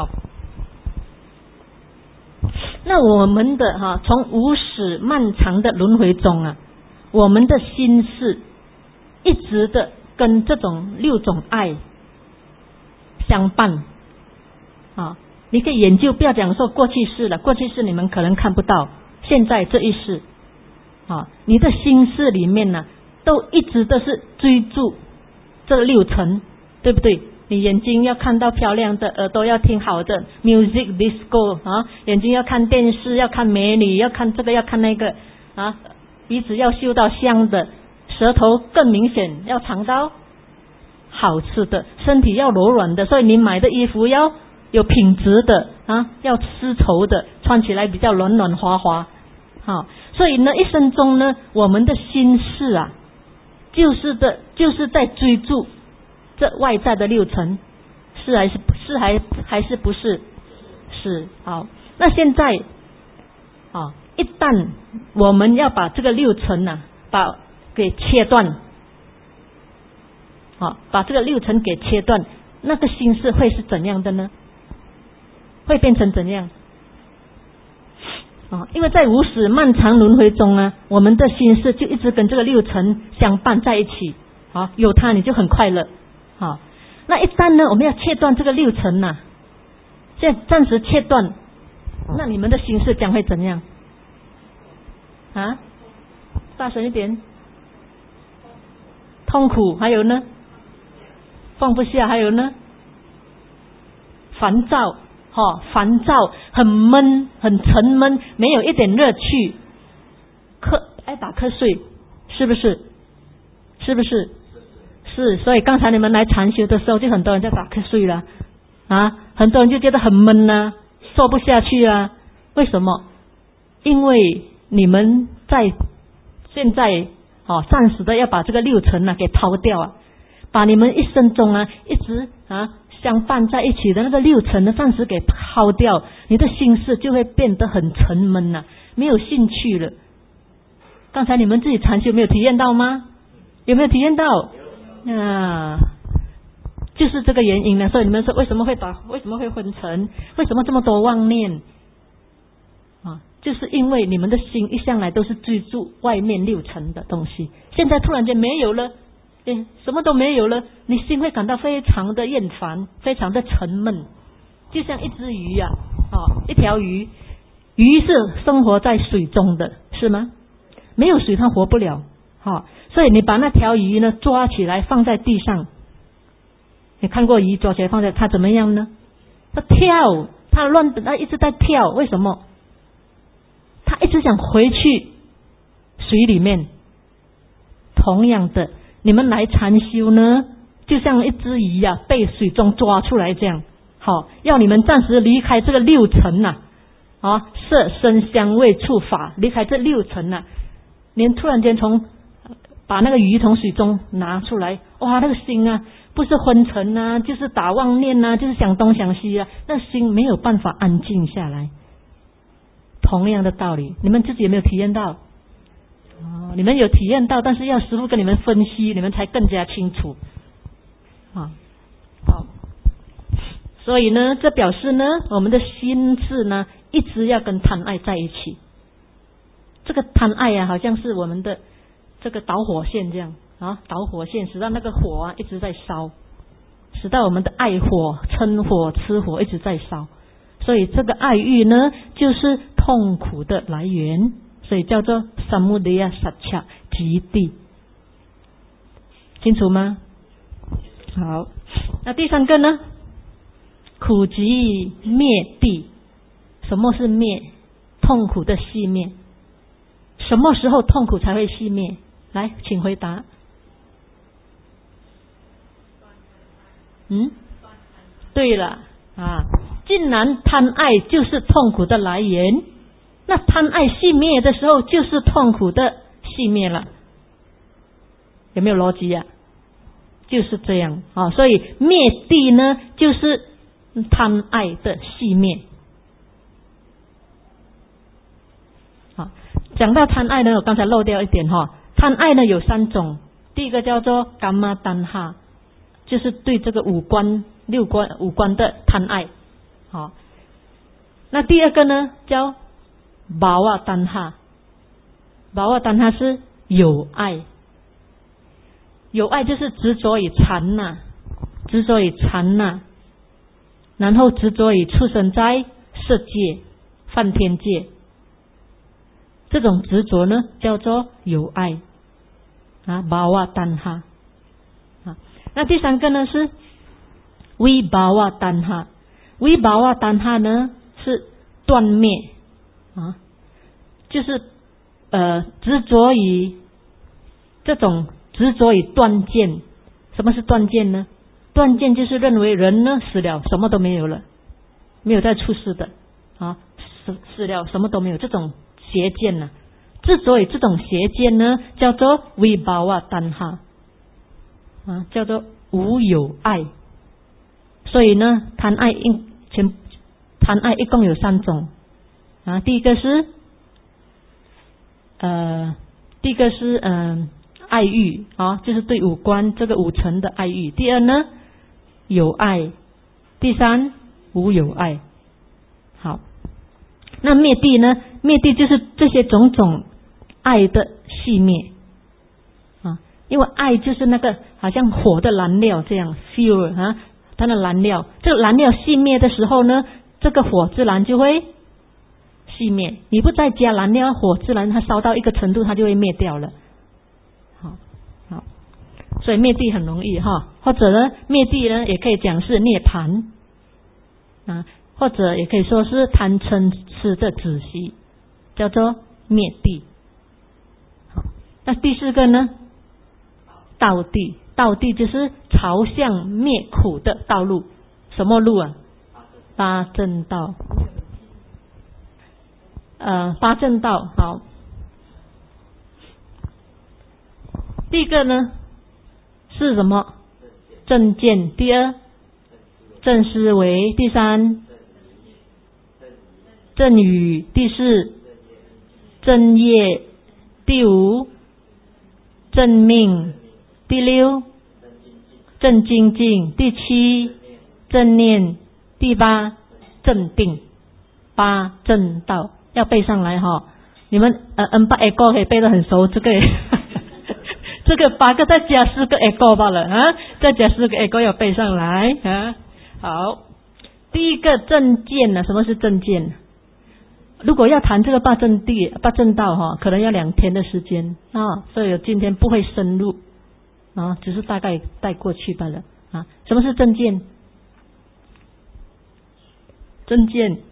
那我们的从无始漫长的轮回中我们的心事一直的跟这种6种爱相伴你可以研究，不要讲说过去式了，过去式你们可能看不到，现在这一世你的心事里面呢，都一直都是追逐这六尘，对不对？你眼睛要看到漂亮的，耳朵要听好的 music disco 眼睛要看电视，要看美女，要看这个要看那个鼻子要嗅到香的，舌头更明显要尝到好吃的，身体要柔软的，所以你买的衣服要有品质的要丝绸的，穿起来比较软软滑滑所以呢，一生中呢，我们的心事就是在追逐这外在的六尘，是还是不是？是。好，那现在一旦我们要把这个六尘给切断，把这个六尘给切断，那个心事会是怎样的呢？会变成怎样？因为在无始漫长轮回中呢，我们的心事就一直跟这个六尘相伴在一起有它你就很快乐那一旦呢我们要切断这个六尘现在暂时切断，那你们的心事将会怎样大声一点。痛苦，还有呢放不下，还有呢烦躁烦躁，很闷，很沉闷，没有一点乐趣，爱打瞌睡，是不是？是。所以刚才你们来禅修的时候，就很多人在打瞌睡了很多人就觉得很闷做不下去为什么？因为你们在现在暂时的要把这个六尘给抛掉把你们一生中一直相伴在一起的那个六尘暂时给抛掉，你的心事就会变得很沉闷没有兴趣了。刚才你们自己禅修没有体验到吗？有没有体验到？就是这个原因呢。所以你们说为什么会昏沉？为什么这么多妄念就是因为你们的心一向来都是追逐外面六尘的东西，现在突然间没有了，什么都没有了，你心会感到非常的厌烦，非常的沉闷，就像一只鱼一条鱼是生活在水中的，是吗？没有水它活不了所以你把那条鱼呢抓起来放在地上，你看过鱼抓起来放在它怎么样呢？它跳，它一直在跳，为什么？它一直想回去水里面。同样的，你们来禅修呢，就像一只鱼被水中抓出来这样要你们暂时离开这个六尘色声香味触法，离开这六尘你突然间把那个鱼从水中拿出来，哇，那个心不是昏沉就是打妄念就是想东想西那心没有办法安静下来。同样的道理，你们自己有没有体验到？你们有体验到，但是要师父跟你们分析，你们才更加清楚好，所以呢，这表示呢，我们的心智呢，一直要跟贪爱在一起。这个贪爱好像是我们的这个导火线这样导火线使到那个火一直在烧，使到我们的爱火、嗔火、痴火一直在烧。所以这个爱欲呢，就是痛苦的来源，所以叫做samudaya satcha 极地。清楚吗？好，那第三个呢？苦集灭地。什么是灭？痛苦的熄灭。什么时候痛苦才会熄灭？来，请回答。对了既然贪爱就是痛苦的来源，那贪爱熄灭的时候，就是痛苦的熄灭了。有没有逻辑就是这样所以灭地呢，就是贪爱的熄灭。讲到贪爱呢，我刚才漏掉一点贪爱呢有三种，第一个叫做伽玛丹哈，就是对这个五官的贪爱那第二个呢叫巴瓦丹哈，巴瓦丹哈是有爱，有爱就是执着于禅执着于禅然后执着于出生在色界、梵天界，这种执着呢叫做有爱啊，巴瓦丹哈啊。那第三个呢是维巴瓦丹哈，维巴瓦丹哈呢是断灭啊，就是执着于这种执着于断见。什么是断见呢？断见就是认为人呢死了什么都没有了，没有再出世的啊，死了什么都没有，这种邪见呢，之所以这种邪见呢叫做维巴瓦丹哈啊，叫做无有爱。所以呢贪爱一共有3种啊，第一个是爱欲啊，就是对五官这个五尘的爱欲。第二呢有爱，第三无有爱。好，那灭地呢？灭地就是这些种种爱的熄灭啊，因为爱就是那个好像火的燃料这样 fuel 啊，它的燃料，这个燃料熄灭的时候呢，这个火自然就会熄灭。你不再加燃料，火自然它烧到一个程度，它就会灭掉了。好，所以灭地很容易哈，或者呢灭地呢也可以讲是涅槃啊，或者也可以说是贪嗔痴的止息，叫做灭地。好，那第4个呢道地，道地就是朝向灭苦的道路。什么路啊？八正道。八正道。好，第一个呢是什么？正见。第二正思维。第三正语。第4正业。第5正命。第6正精进。第7正念。第8正定。八正道要背上来哈，你们N8 ego 可以背得很熟，这个这个8个再加4个 ego 罢了啊，再加4个 ego 要背上来啊。好，第一个正见呢，什么是正见？如果要谈这个八正道哈，可能要2天的时间啊，所以今天不会深入啊，只是大概带过去罢了啊。什么是正见？正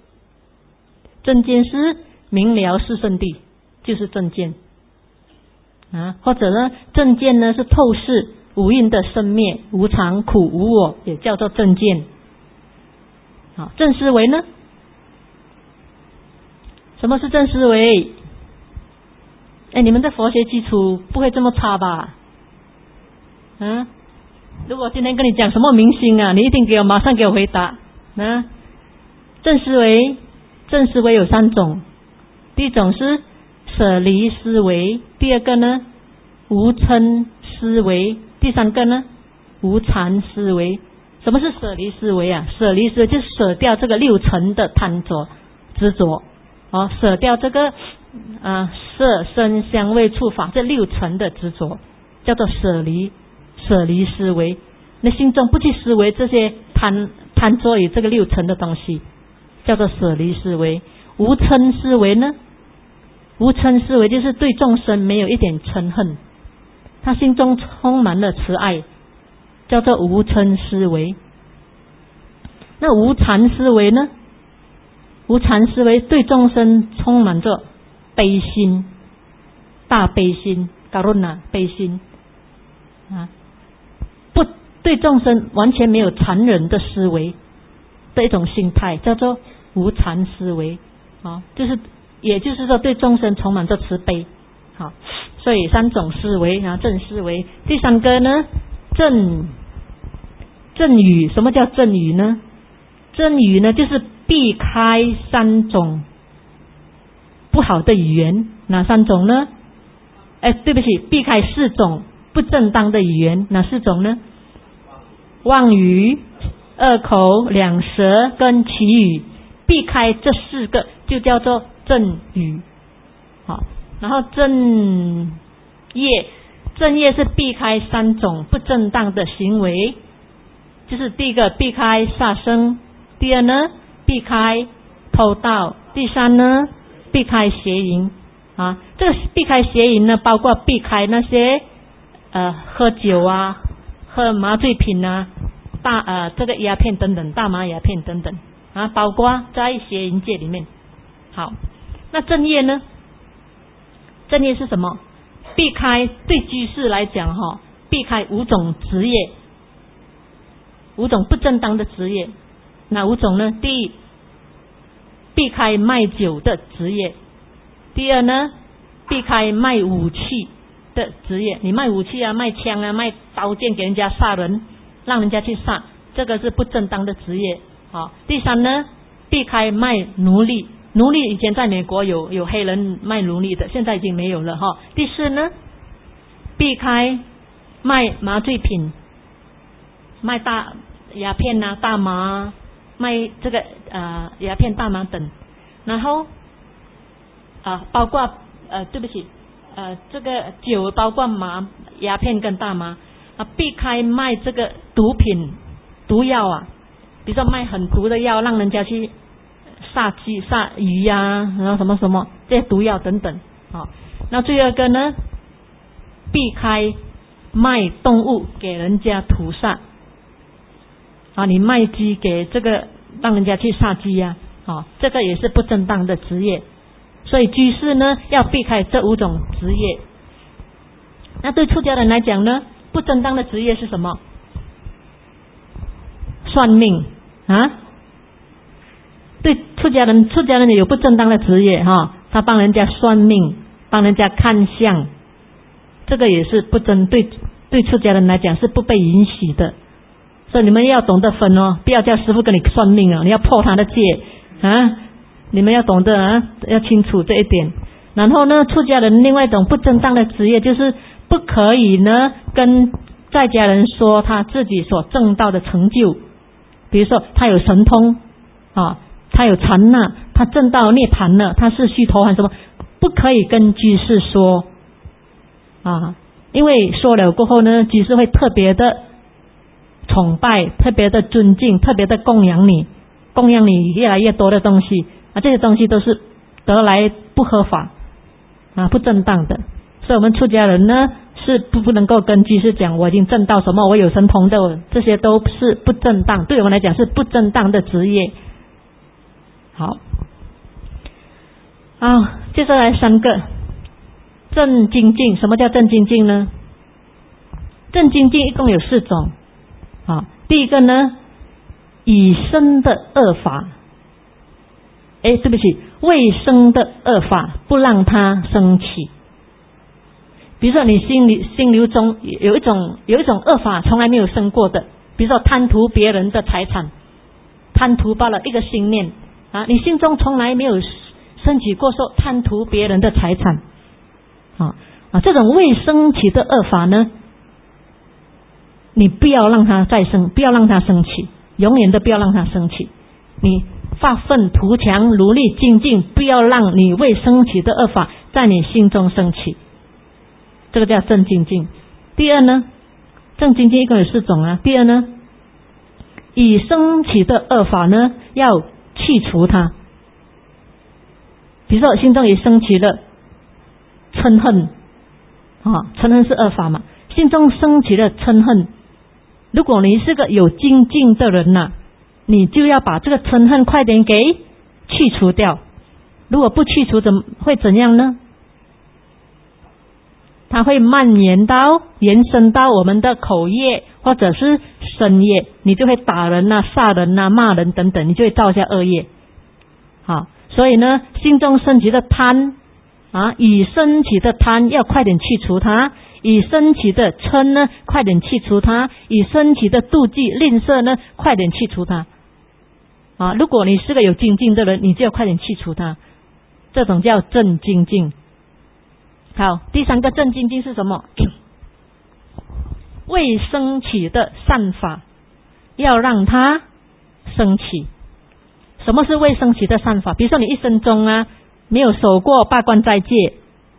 见是明了四圣谛，就是正见啊，或者呢正见呢是透视五蕴的生灭、无常、苦、无我，也叫做正见。好，正思维呢？什么是正思维？你们的佛学基础不会这么差吧？如果今天跟你讲什么明星啊，你一定马上给我回答啊。正思维有3种，第一种是舍离思维，第二个呢无嗔思维，第3个呢无缠思维。什么是舍离思维啊？舍离思维就是舍掉这个6尘的贪着执着舍掉这个色声香味触法这6尘的执着，叫做舍离思维。那心中不去思维这些贪着于这个6尘的东西，叫做舍离思维。无嗔思维呢？无嗔思维就是对众生没有一点嗔恨，他心中充满了慈爱，叫做无嗔思维。那无缠思维呢？无缠思维对众生充满着悲心，大悲心，嘎润呐，悲心不对众生完全没有残忍的思维的一种心态，叫做无缠思维也就是说对众生充满着慈悲。好，所以3种思维正思维。第3个呢正语。什么叫正语呢？正语呢就是避开3种不好的语言。哪3种呢？对不起，避开4种不正当的语言。哪4种呢？妄语、恶口、两舌跟绮语，避开这4个就叫做正语。好，然后正业是避开3种不正当的行为，就是第一个避开杀生第二呢，避开偷盗；第三呢，避开邪淫啊。这个避开邪淫呢，包括避开那些喝酒啊、喝麻醉品啊、这个鸦片等等，大麻鸦片等等啊，包括在邪淫界里面。好，那正业呢？正业是什么？避开，对居士来讲避开5种职业，5种不正当的职业。哪5种呢？第一，避开卖酒的职业；第二呢，避开卖武器的职业。你卖武器啊、卖枪啊、卖刀剑给人家杀人，让人家去杀，这个是不正当的职业。好，第三呢，避开卖奴隶。奴隶以前在美国有黑人卖奴隶的，现在已经没有了第四呢，避开卖麻醉品，卖大鸦片啊、大麻，卖这个鸦片、大麻等。然后包括对不起这个酒包括鸦片跟大麻避开卖这个毒品、毒药啊，比如说卖很毒的药，让人家去杀鸡、杀鱼啊，然后什么什么这些毒药等等。那最后一个呢，避开卖动物给人家屠杀你卖鸡给这个让人家去杀鸡啊，这个也是不正当的职业。所以居士呢要避开这5种职业。那对出家人来讲呢，不正当的职业是什么？算命对出家人有不正当的职业他帮人家算命，帮人家看相，这个也是不正，对出家人来讲是不被允许的。所以你们要懂得分不要叫师父跟你算命你要破他的戒你们要懂得要清楚这一点。然后呢，出家人另外一种不正当的职业就是不可以呢跟在家人说他自己所证到的成就，比如说他有神通他有禅那，他证到涅槃了，他是须陀洹什么，不可以跟居士说因为说了过后呢，居士会特别的崇拜，特别的尊敬，特别的供养你越来越多的东西这些东西都是得来不合法不正当的。所以我们出家人呢是不能够跟居士讲我已经证到什么，我有神通的，这些都是不正当，对我们来讲是不正当的职业。好接下来3个正精进。什么叫正精进呢？正精进一共有4种第一个呢，已生的恶法对不起，未生的恶法不让它升起。比如说你心流中有一种恶法从来没有生过的，比如说贪图别人的财产，贪图罢了一个心念你心中从来没有升起过说贪图别人的财产这种未升起的恶法呢，你不要让它再生，不要让它升起，永远都不要让它升起。你发愤图强，努力精进，不要让你未升起的恶法在你心中升起，这个叫正精进。第二呢，正精进一共有4种第二呢，已升起的恶法呢要去除它。比如说心中也升起了嗔恨嗔恨是恶法嘛，心中升起了嗔恨，如果你是个有精进的人你就要把这个嗔恨快点给去除掉。如果不去除会怎样呢？它会延伸到我们的口业或者是身业，你就会打人杀人骂人等等，你就会造下恶业所以呢，心中升起的贪已升起的贪要快点去除它，已升起的嗔呢快点去除它，已升起的妒忌吝啬呢快点去除它如果你是个有精进的人，你就要快点去除它，这种叫正精进。好，第3个正精进是什么？未升起的善法要让它升起。什么是未升起的善法？比如说你一生中没有守过八关斋戒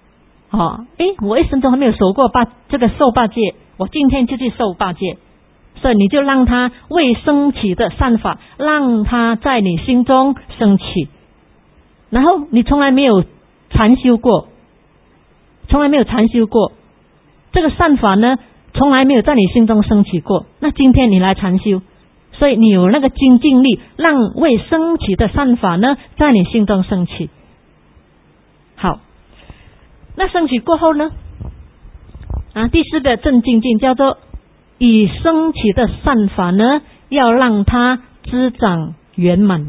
我一生中还没有守过这个受八戒，我今天就去受八戒所以你就让它未升起的善法，让它在你心中升起。然后你从来没有禅修过，从来没有禅修过，这个善法呢，从来没有在你心中升起过。那今天你来禅修，所以你有那个精进力，让未升起的善法呢，在你心中升起。好，那升起过后呢？第4个正精进叫做已升起的善法呢，要让它滋长圆满。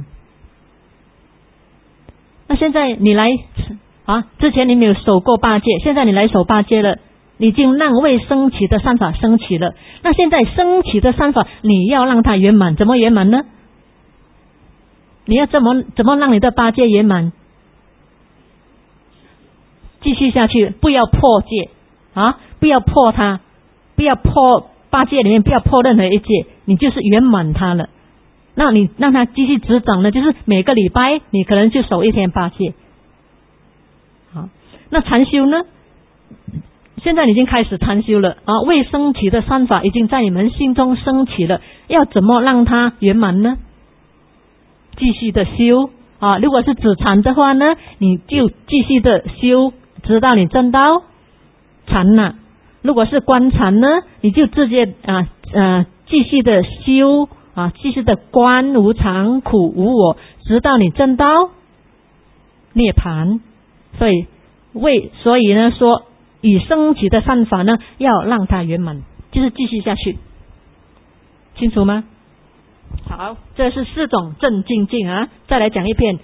那现在你来之前你没有守过8戒，现在你来守8戒了，你已经让未升起的善法升起了。那现在升起的善法，你要让它圆满，怎么圆满呢？你要怎么让你的8戒圆满？继续下去，不要破戒不要破它，不要破8戒里面，不要破任何一戒，你就是圆满它了。那你让它继续滋长呢，就是每个礼拜你可能就守1天8戒。好，那禅修呢？现在已经开始禅修了未升起的善法已经在你们心中升起了，要怎么让它圆满呢？继续的修如果是止禅的话呢，你就继续的修，直到你证到禅了。如果是观禅呢，你就直接继续的修继续的观无常苦无我，直到你证到涅槃。所以呢说已升起的善法呢，要让它圆满，就是继续下去，清楚吗？好，这是4种正精进再来讲一遍，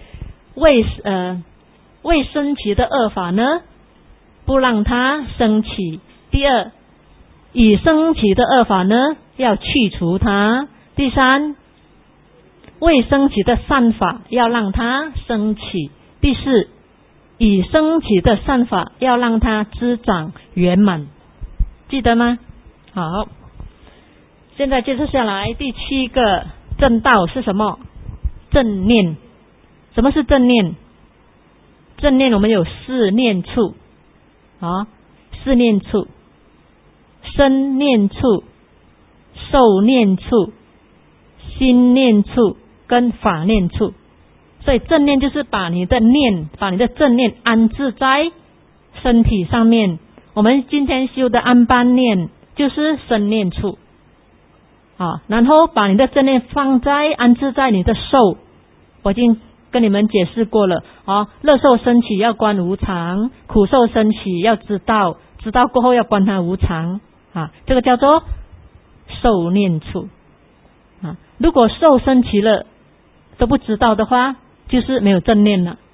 未升起的恶法呢，不让它升起。第2，已升起的恶法呢，要去除它。第3，未升起的善法要让它升起。第4，已升起的善法要让它滋长圆满，记得吗？好，现在接着下来第7个正道是什么？正念。什么是正念？正念我们有4念处4念处：身念处、受念处、心念处跟法念处。所以正念就是把你的正念安置在身体上面。我们今天修的安般念就是身念处然后把你的正念安置在你的受。我已经跟你们解释过了乐受升起要观无常，苦受升起要知道，知道过后要观它无常这个叫做受念处如果受升起了都不知道的话，就是没有正念了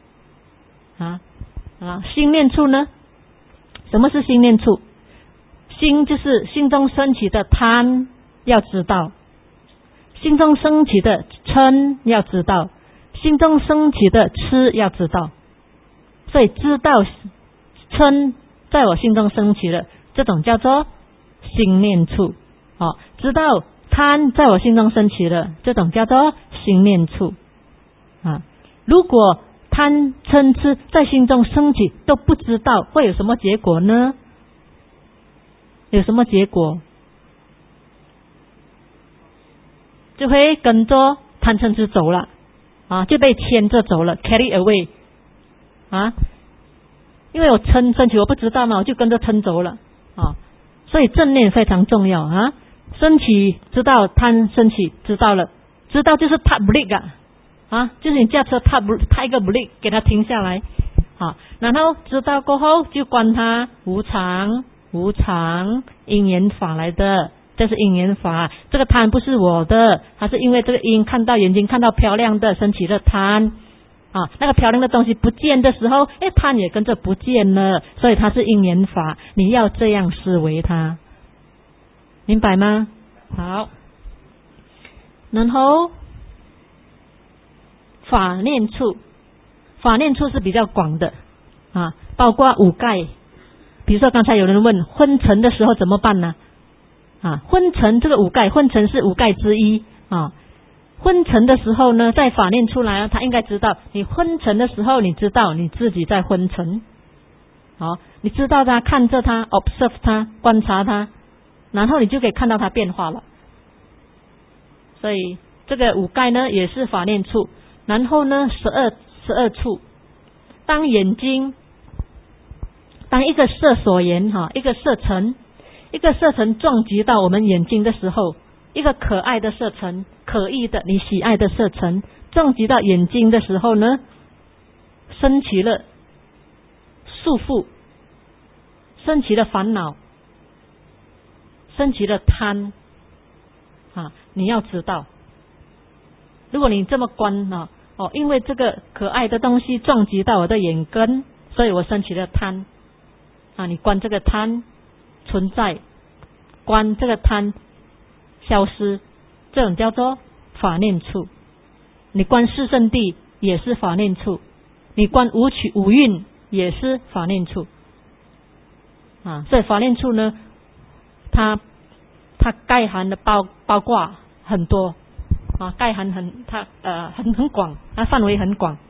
心念处呢？什么是心念处？心就是心中升起的贪要知道，心中升起的嗔要知道，心中升起的痴要知道。所以知道嗔在我心中升起了，这种叫做心念处知道贪在我心中升起了，这种叫做心念处如果贪嗔痴在心中升起都不知道，会有什么结果呢？有什么结果？就会跟着贪嗔痴走了就被牵着走了 carry away 因为我嗔升起我不知道嘛，我就跟着嗔走了所以正念非常重要升起知道，贪升起知道了，知道就是踏 brake 就是你驾车踏一个 brake 给它停下来然后知道过后就观它无常，无常因缘法来的，这是因缘法。这个贪不是我的，它是因为这个因看到眼睛看到漂亮的升起了贪那个漂亮的东西不见的时候贪也跟着不见了，所以它是因缘法，你要这样思维它，明白吗？好，然后法念处，法念处是比较广的包括五盖。比如说刚才有人问昏沉的时候怎么办呢昏沉这个五盖，昏沉是五盖之一昏沉的时候呢，在法念出来他应该知道，你昏沉的时候你知道你自己在昏沉你知道它，看着它 observe 它，观察它，然后你就可以看到它变化了所以这个五盖呢也是法念处。然后呢12处，当眼睛，当一个色所缘一个色尘撞击到我们眼睛的时候，一个可爱的色尘，可意的你喜爱的色尘撞击到眼睛的时候呢，升起了束缚，升起了烦恼，升起了贪你要知道，如果你这么观因为这个可爱的东西撞击到我的眼根，所以我升起了贪你观这个贪存在，观这个贪消失，这种叫做法念处。你观四圣谛也是法念处，你观五取五蕴也是法念处所以法念处呢，它概含的包括很多概含很广，它范围很广。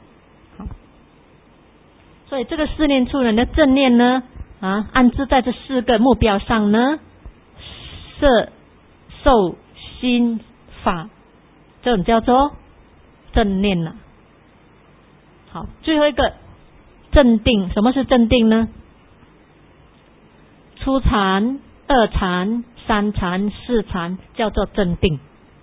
所以这个四念处呢，你的正念呢安置在这4个目标上呢，色受心法，这种叫做正念了。好，最后一个正定。什么是正定呢？初禅、二禅、三禅、四禅叫做正定。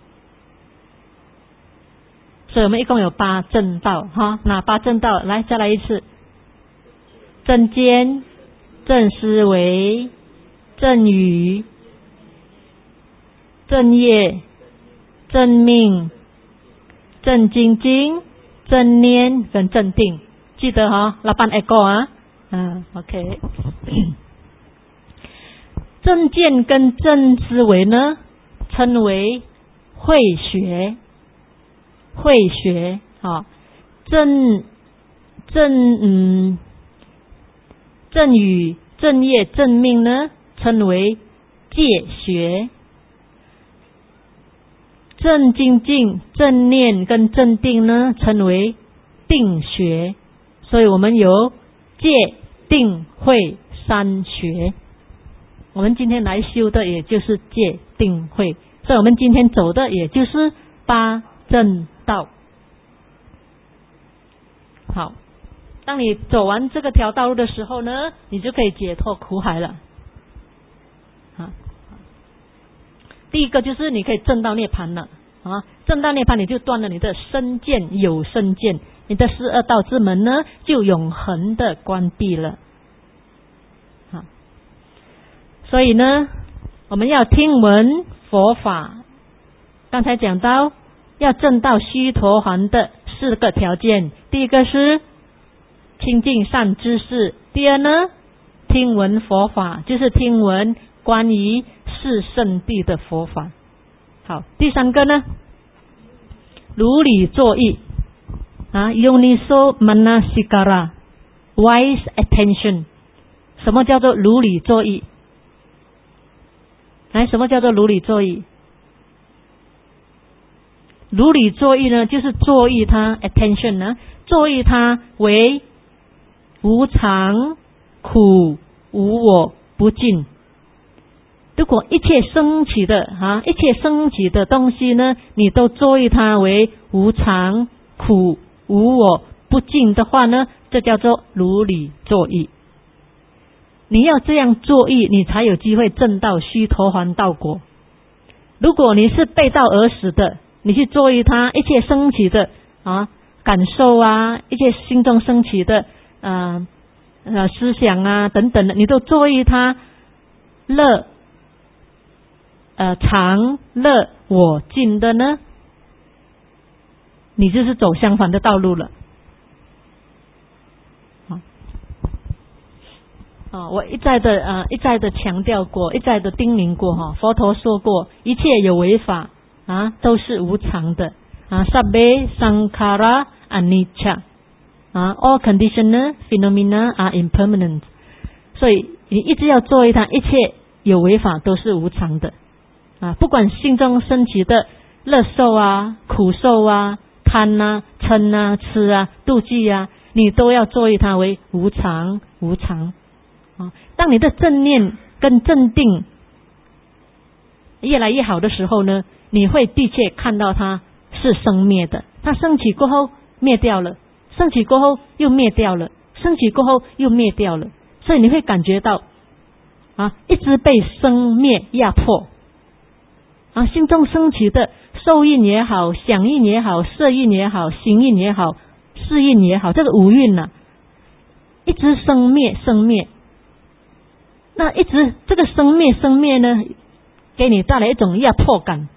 所以我们一共有8正道哪8正道？来，再来一次：正见、正思维、正语、正业、正命、正精进、正念跟正定。记得8个OK 正见跟正思维呢，称为慧学。正语、正业、正命呢，称为戒学。正精进、正念跟正定呢，称为定学。所以我们有戒、定、慧3学。我们今天来修的也就是戒、定、慧，所以我们今天走的也就是8正道。好，当你走完这个条道路的时候呢，你就可以解脱苦海了。第一个就是你可以证到涅槃了证到涅槃，你就断了你的身见有身见，你的12道之门呢就永恒的关闭了。所以呢，我们要听闻佛法。刚才讲到要证到须陀洹的4个条件，第一个是清净善知识，第二呢，听闻佛法，就是听闻关于四圣谛的佛法。好，第3个呢，如理作意Yoniso Manasikara Wise Attention。 什么叫做如理作意？什么叫做如理作意？如理作意呢，就是作意它 attention 呢，作意它为无常、苦、无我、不净。如果一切升起的东西呢，你都作意它为无常、苦、无我、不净的话呢，这叫做如理作意。你要这样作意，你才有机会证到须陀洹道果。如果你是背道而驰的，你去作意它一切升起的感受一切心中升起的思想等等的，你都作意它乐常乐我净的呢，你就是走相反的道路了。我一再的强调过，一再的叮咛过佛陀说过，一切有为法都是无常的Sabbe Sankhara Anicca All conditional phenomena are impermanent。 所以你一直要作意它，一切有为法都是无常的不管心中升起的乐受苦受贪嗔痴妒忌你都要作意它为无常。当你的正念跟正定越来越好的时候呢， 你会的确看到它是生灭的，它升起过后灭掉了，升起过后又灭掉了，升起过后又灭掉了，所以你会感觉到一直被生灭压迫心中升起的受印也好，想印也好，色印也好，行印也好，识印也好，这个五蕴一直生灭生灭，那一直这个生灭呢，给你带来一种压迫感，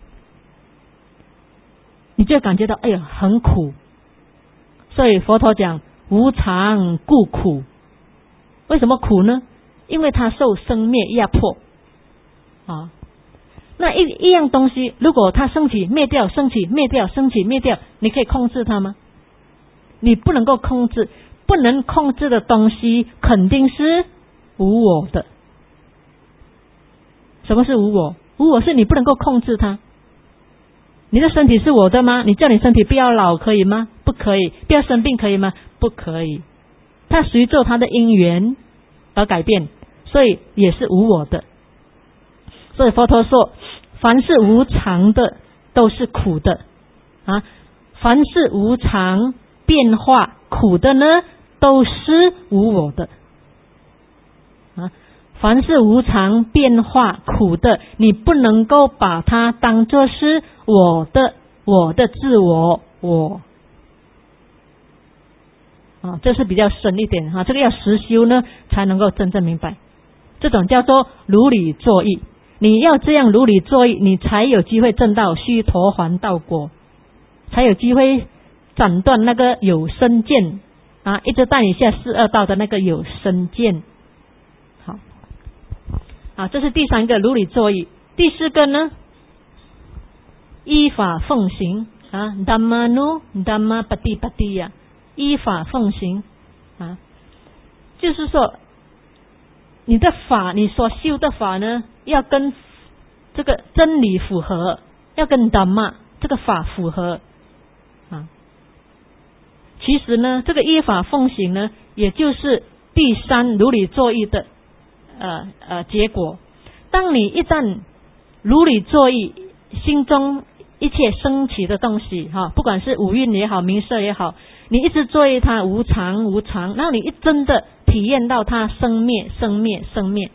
你就感觉到哎呀很苦。所以佛陀讲无常故苦。为什么苦呢？因为它受生灭压迫那一样东西，如果它升起灭掉，升起灭掉，升起灭掉，你可以控制它吗？你不能够控制。不能控制的东西肯定是无我的。什么是无我？无我是你不能够控制它。你的身体是我的吗？你叫你身体不要老可以吗？不可以。不要生病可以吗？不可以。它随着它的因缘而改变，所以也是无我的。所以佛陀说凡是无常的都是苦的凡是无常变化苦的呢，都是无我的凡是无常变化苦的，你不能够把它当作是我的自我这是比较深一点这个要实修呢才能够真正明白。这种叫做如理作意，你要这样如理作意，你才有机会证到须陀洹道果，才有机会斩断那个有生见一直带你下四恶道的那个有生见。好这是第三个如理作意。第四个呢，依法奉行Dhammanu Dhamma Patipatiya， 依法奉行就是说你的法，你所修的法呢，要跟这个真理符合，要跟 Dhamma 这个法符合其实呢，这个依法奉行呢，也就是第三如理作意的结果。当你一旦如理作意，心中一切升起的东西不管是五蕴也好，名色也好，你一直作意它无常无常，然后你一真的体验到它生灭生灭生灭，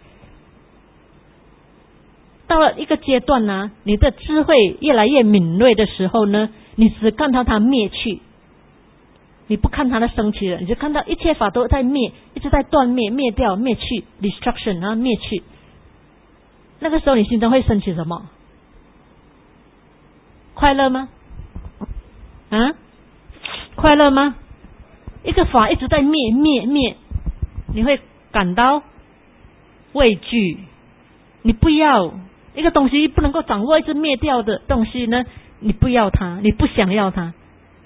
到了一个阶段呢，你的智慧越来越敏锐的时候呢，你只看到它灭去，你不看它的升起了，你就看到一切法都在灭，一直在断灭，灭掉灭去 destruction 灭去。那个时候你心中会升起什么？快乐吗？快乐吗？一个法一直在灭，你会感到畏惧。你不要一个东西不能够掌握，一直灭掉的东西呢，你不要它，你不想要它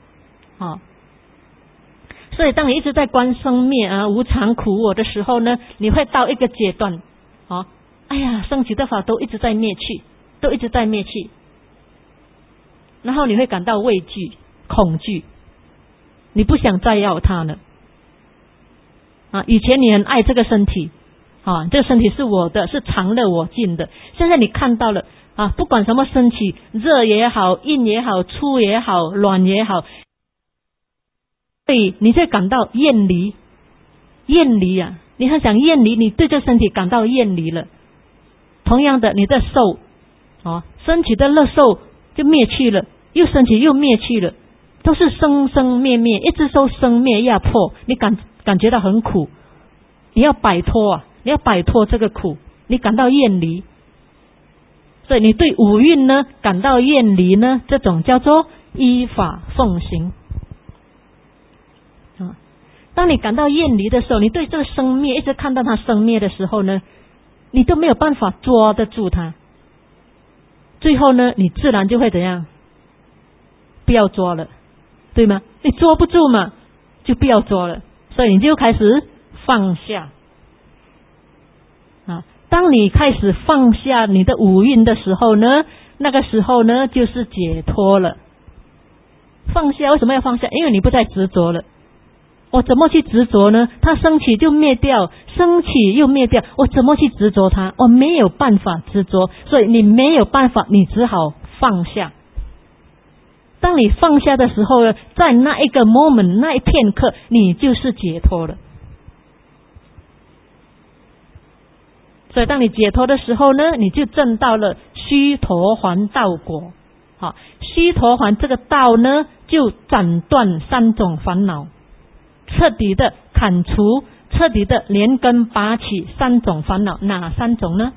所以当你一直在观生灭无常苦我的时候呢，你会到一个阶段哎呀，升起的法都一直在灭去，都一直在灭去，然后你会感到畏惧恐惧，你不想再要它了以前你很爱这个身体这个身体是我的，是常乐我净的，现在你看到了不管什么升起，热也好，硬也好，粗也好，软也好，所以你会感到厌离你很想厌离，你对这身体感到厌离了。同样的，你的受升起的乐受就灭去了，又升起又灭去了，都是生生灭灭，一直受生灭压迫，你感觉到很苦，你要摆脱你要摆脱这个苦，你感到厌离，所以你对五蕴呢感到厌离呢，这种叫做依法奉行当你感到厌离的时候，你对这个生灭一直看到它生灭的时候呢，你都没有办法抓得住它，最后呢你自然就会怎样？不要抓了，对吗？你抓不住嘛，就不要抓了，所以你就开始放下当你开始放下你的五蕴的时候呢，那个时候呢就是解脱了。放下，为什么要放下？因为你不再执着了。我怎么去执着呢？它升起就灭掉，升起又灭掉，我怎么去执着它？我没有办法执着，所以你没有办法，你只好放下。当你放下的时候呢，在那一个 moment 那一片刻，你就是解脱了。所以当你解脱的时候呢，你就证到了须陀洹道果。好，须陀洹这个道呢，就斩断3种烦恼，彻底的砍除，彻底的连根拔起3种烦恼。哪3种呢？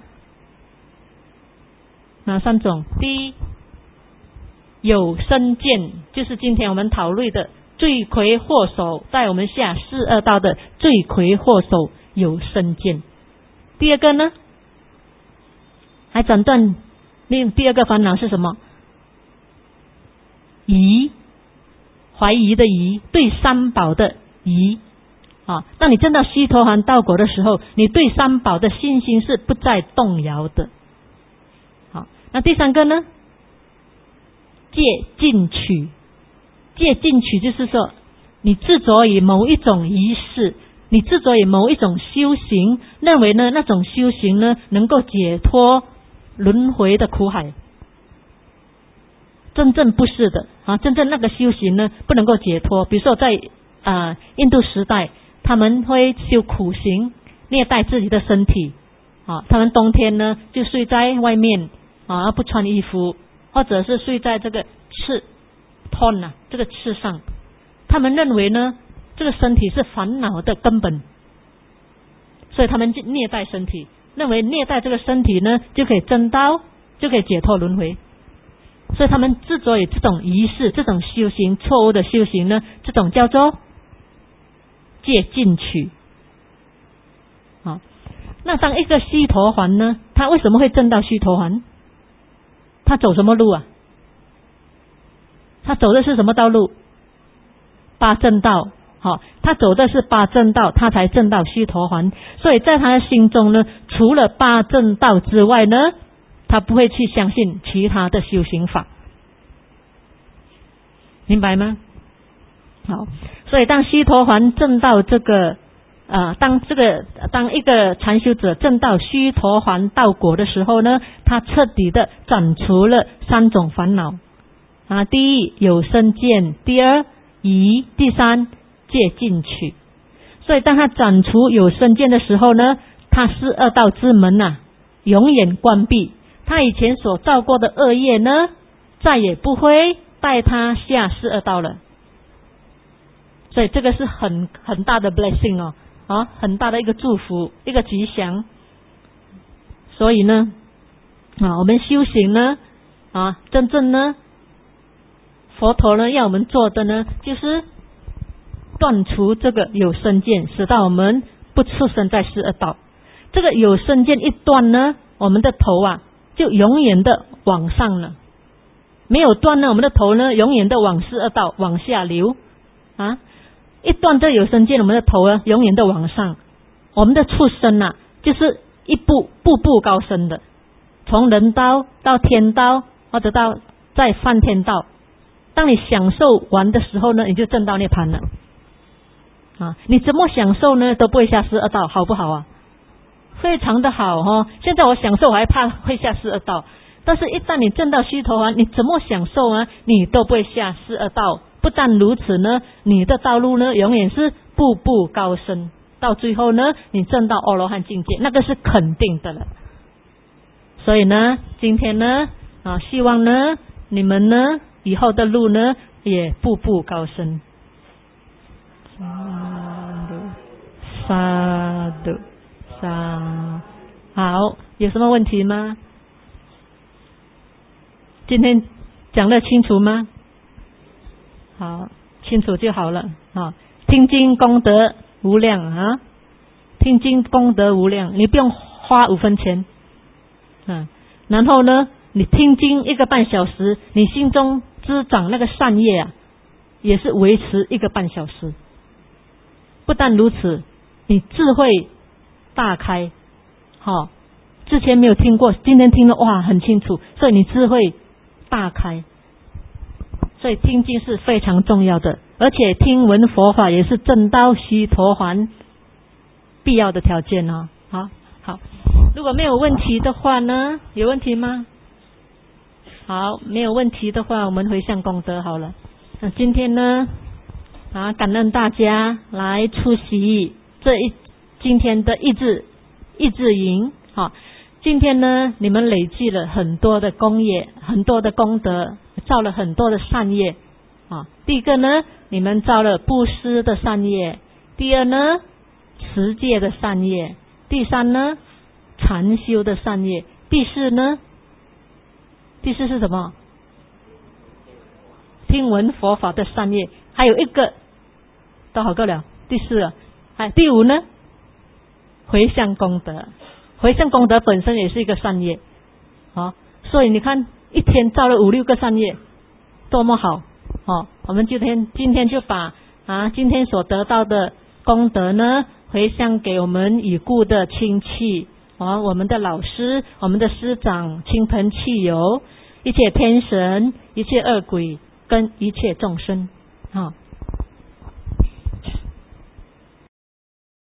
哪3种？第一，有身见，就是今天我们讨论的罪魁祸首，在我们下四恶道的罪魁祸首有身见。第二个呢，还斩断第二个烦恼是什么？疑，怀疑的疑，对三宝的疑啊。当你证到须陀洹道果的时候，你对三宝的信心是不再动摇的。好，那第3个呢？戒禁取。戒禁取就是说，你执着于某一种仪式，你执着于某一种修行，认为呢那种修行呢能够解脱轮回的苦海。真正不是的啊！真正那个修行呢不能够解脱。比如说在印度时代，他们会修苦行，虐待自己的身体啊。他们冬天呢就睡在外面啊，不穿衣服，或者是睡在这个刺这个刺上。他们认为呢这个身体是烦恼的根本，所以他们就虐待身体，认为虐待这个身体呢就可以证道，就可以解脱轮回。所以他们之所以这种仪式，这种修行，错误的修行呢，这种叫做戒禁取。好，那当一个须陀洹呢，他为什么会证到须陀洹？他走什么路啊？他走的是什么道路？八正道。好，他走的是八正道，他才证到须陀洹。所以在他的心中呢，除了八正道之外呢，他不会去相信其他的修行法，明白吗？好，所以当须陀洹证到这个当一个禅修者证到须陀洹道果的时候呢，他彻底的斩除了3种烦恼啊。第一，有身见；第二，疑；第3，戒禁取。所以当他斩除有身见的时候呢，他四恶道之门永远关闭。他以前所造过的恶业呢，再也不会带他下四恶道了。所以这个是很大的 blessing 很大的一个祝福，一个吉祥。所以呢我们修行呢真正呢佛陀呢要我们做的呢，就是断除这个有身见，使到我们不出生在四恶道。这个有身见一断呢，我们的头就永远的往上了，没有断呢，我们的头呢永远的往四恶道往下流一断这有身见，我们的头永远的往上。我们的畜生就是步步高升的，从人道到天道，或者到再梵天道。当你享受完的时候呢，你就证到涅槃了你怎么享受呢都不会下四恶道，好不好啊？非常的好现在我享受，我还怕会下四恶道，但是一旦你证到须陀洹，你怎么享受你都不会下四恶道。不但如此呢，你的道路呢永远是步步高升，到最后呢你证到阿罗汉境界，那个是肯定的了。所以呢今天呢希望呢你们呢以后的路呢也步步高升。萨埵萨。好，有什么问题吗？今天讲得清楚吗？好，清楚就好了听经功德无量听经功德无量，你不用花5分钱然后呢你听经1个半小时，你心中滋长那个善业也是维持1个半小时。不但如此，你智慧大开之前没有听过，今天听了很清楚，所以你智慧大开。所以听经是非常重要的，而且听闻佛法也是证到须陀洹必要的条件好，如果没有问题的话呢，有问题吗？ 好，没有问题的话，我们回向功德好了。那今天呢，感恩大家来出席今天的益智营。好，今天呢，你们累积了很多的功业，很多的功德，造了很多的善业。第一个呢，你们造了布施的善业；第二呢，持戒的善业；第三呢，禅修的善业；第四呢，第四是什么？听闻佛法的善业。还有一个，多少个了？第四了。第五呢？回向功德。回向功德本身也是一个善业。所以你看，一天造了5、6个善业，多么好！我们今天就把今天所得到的功德呢，回向给我们已故的亲戚，我们的老师，我们的师长，亲朋戚友，一切天神，一切恶鬼跟一切众生。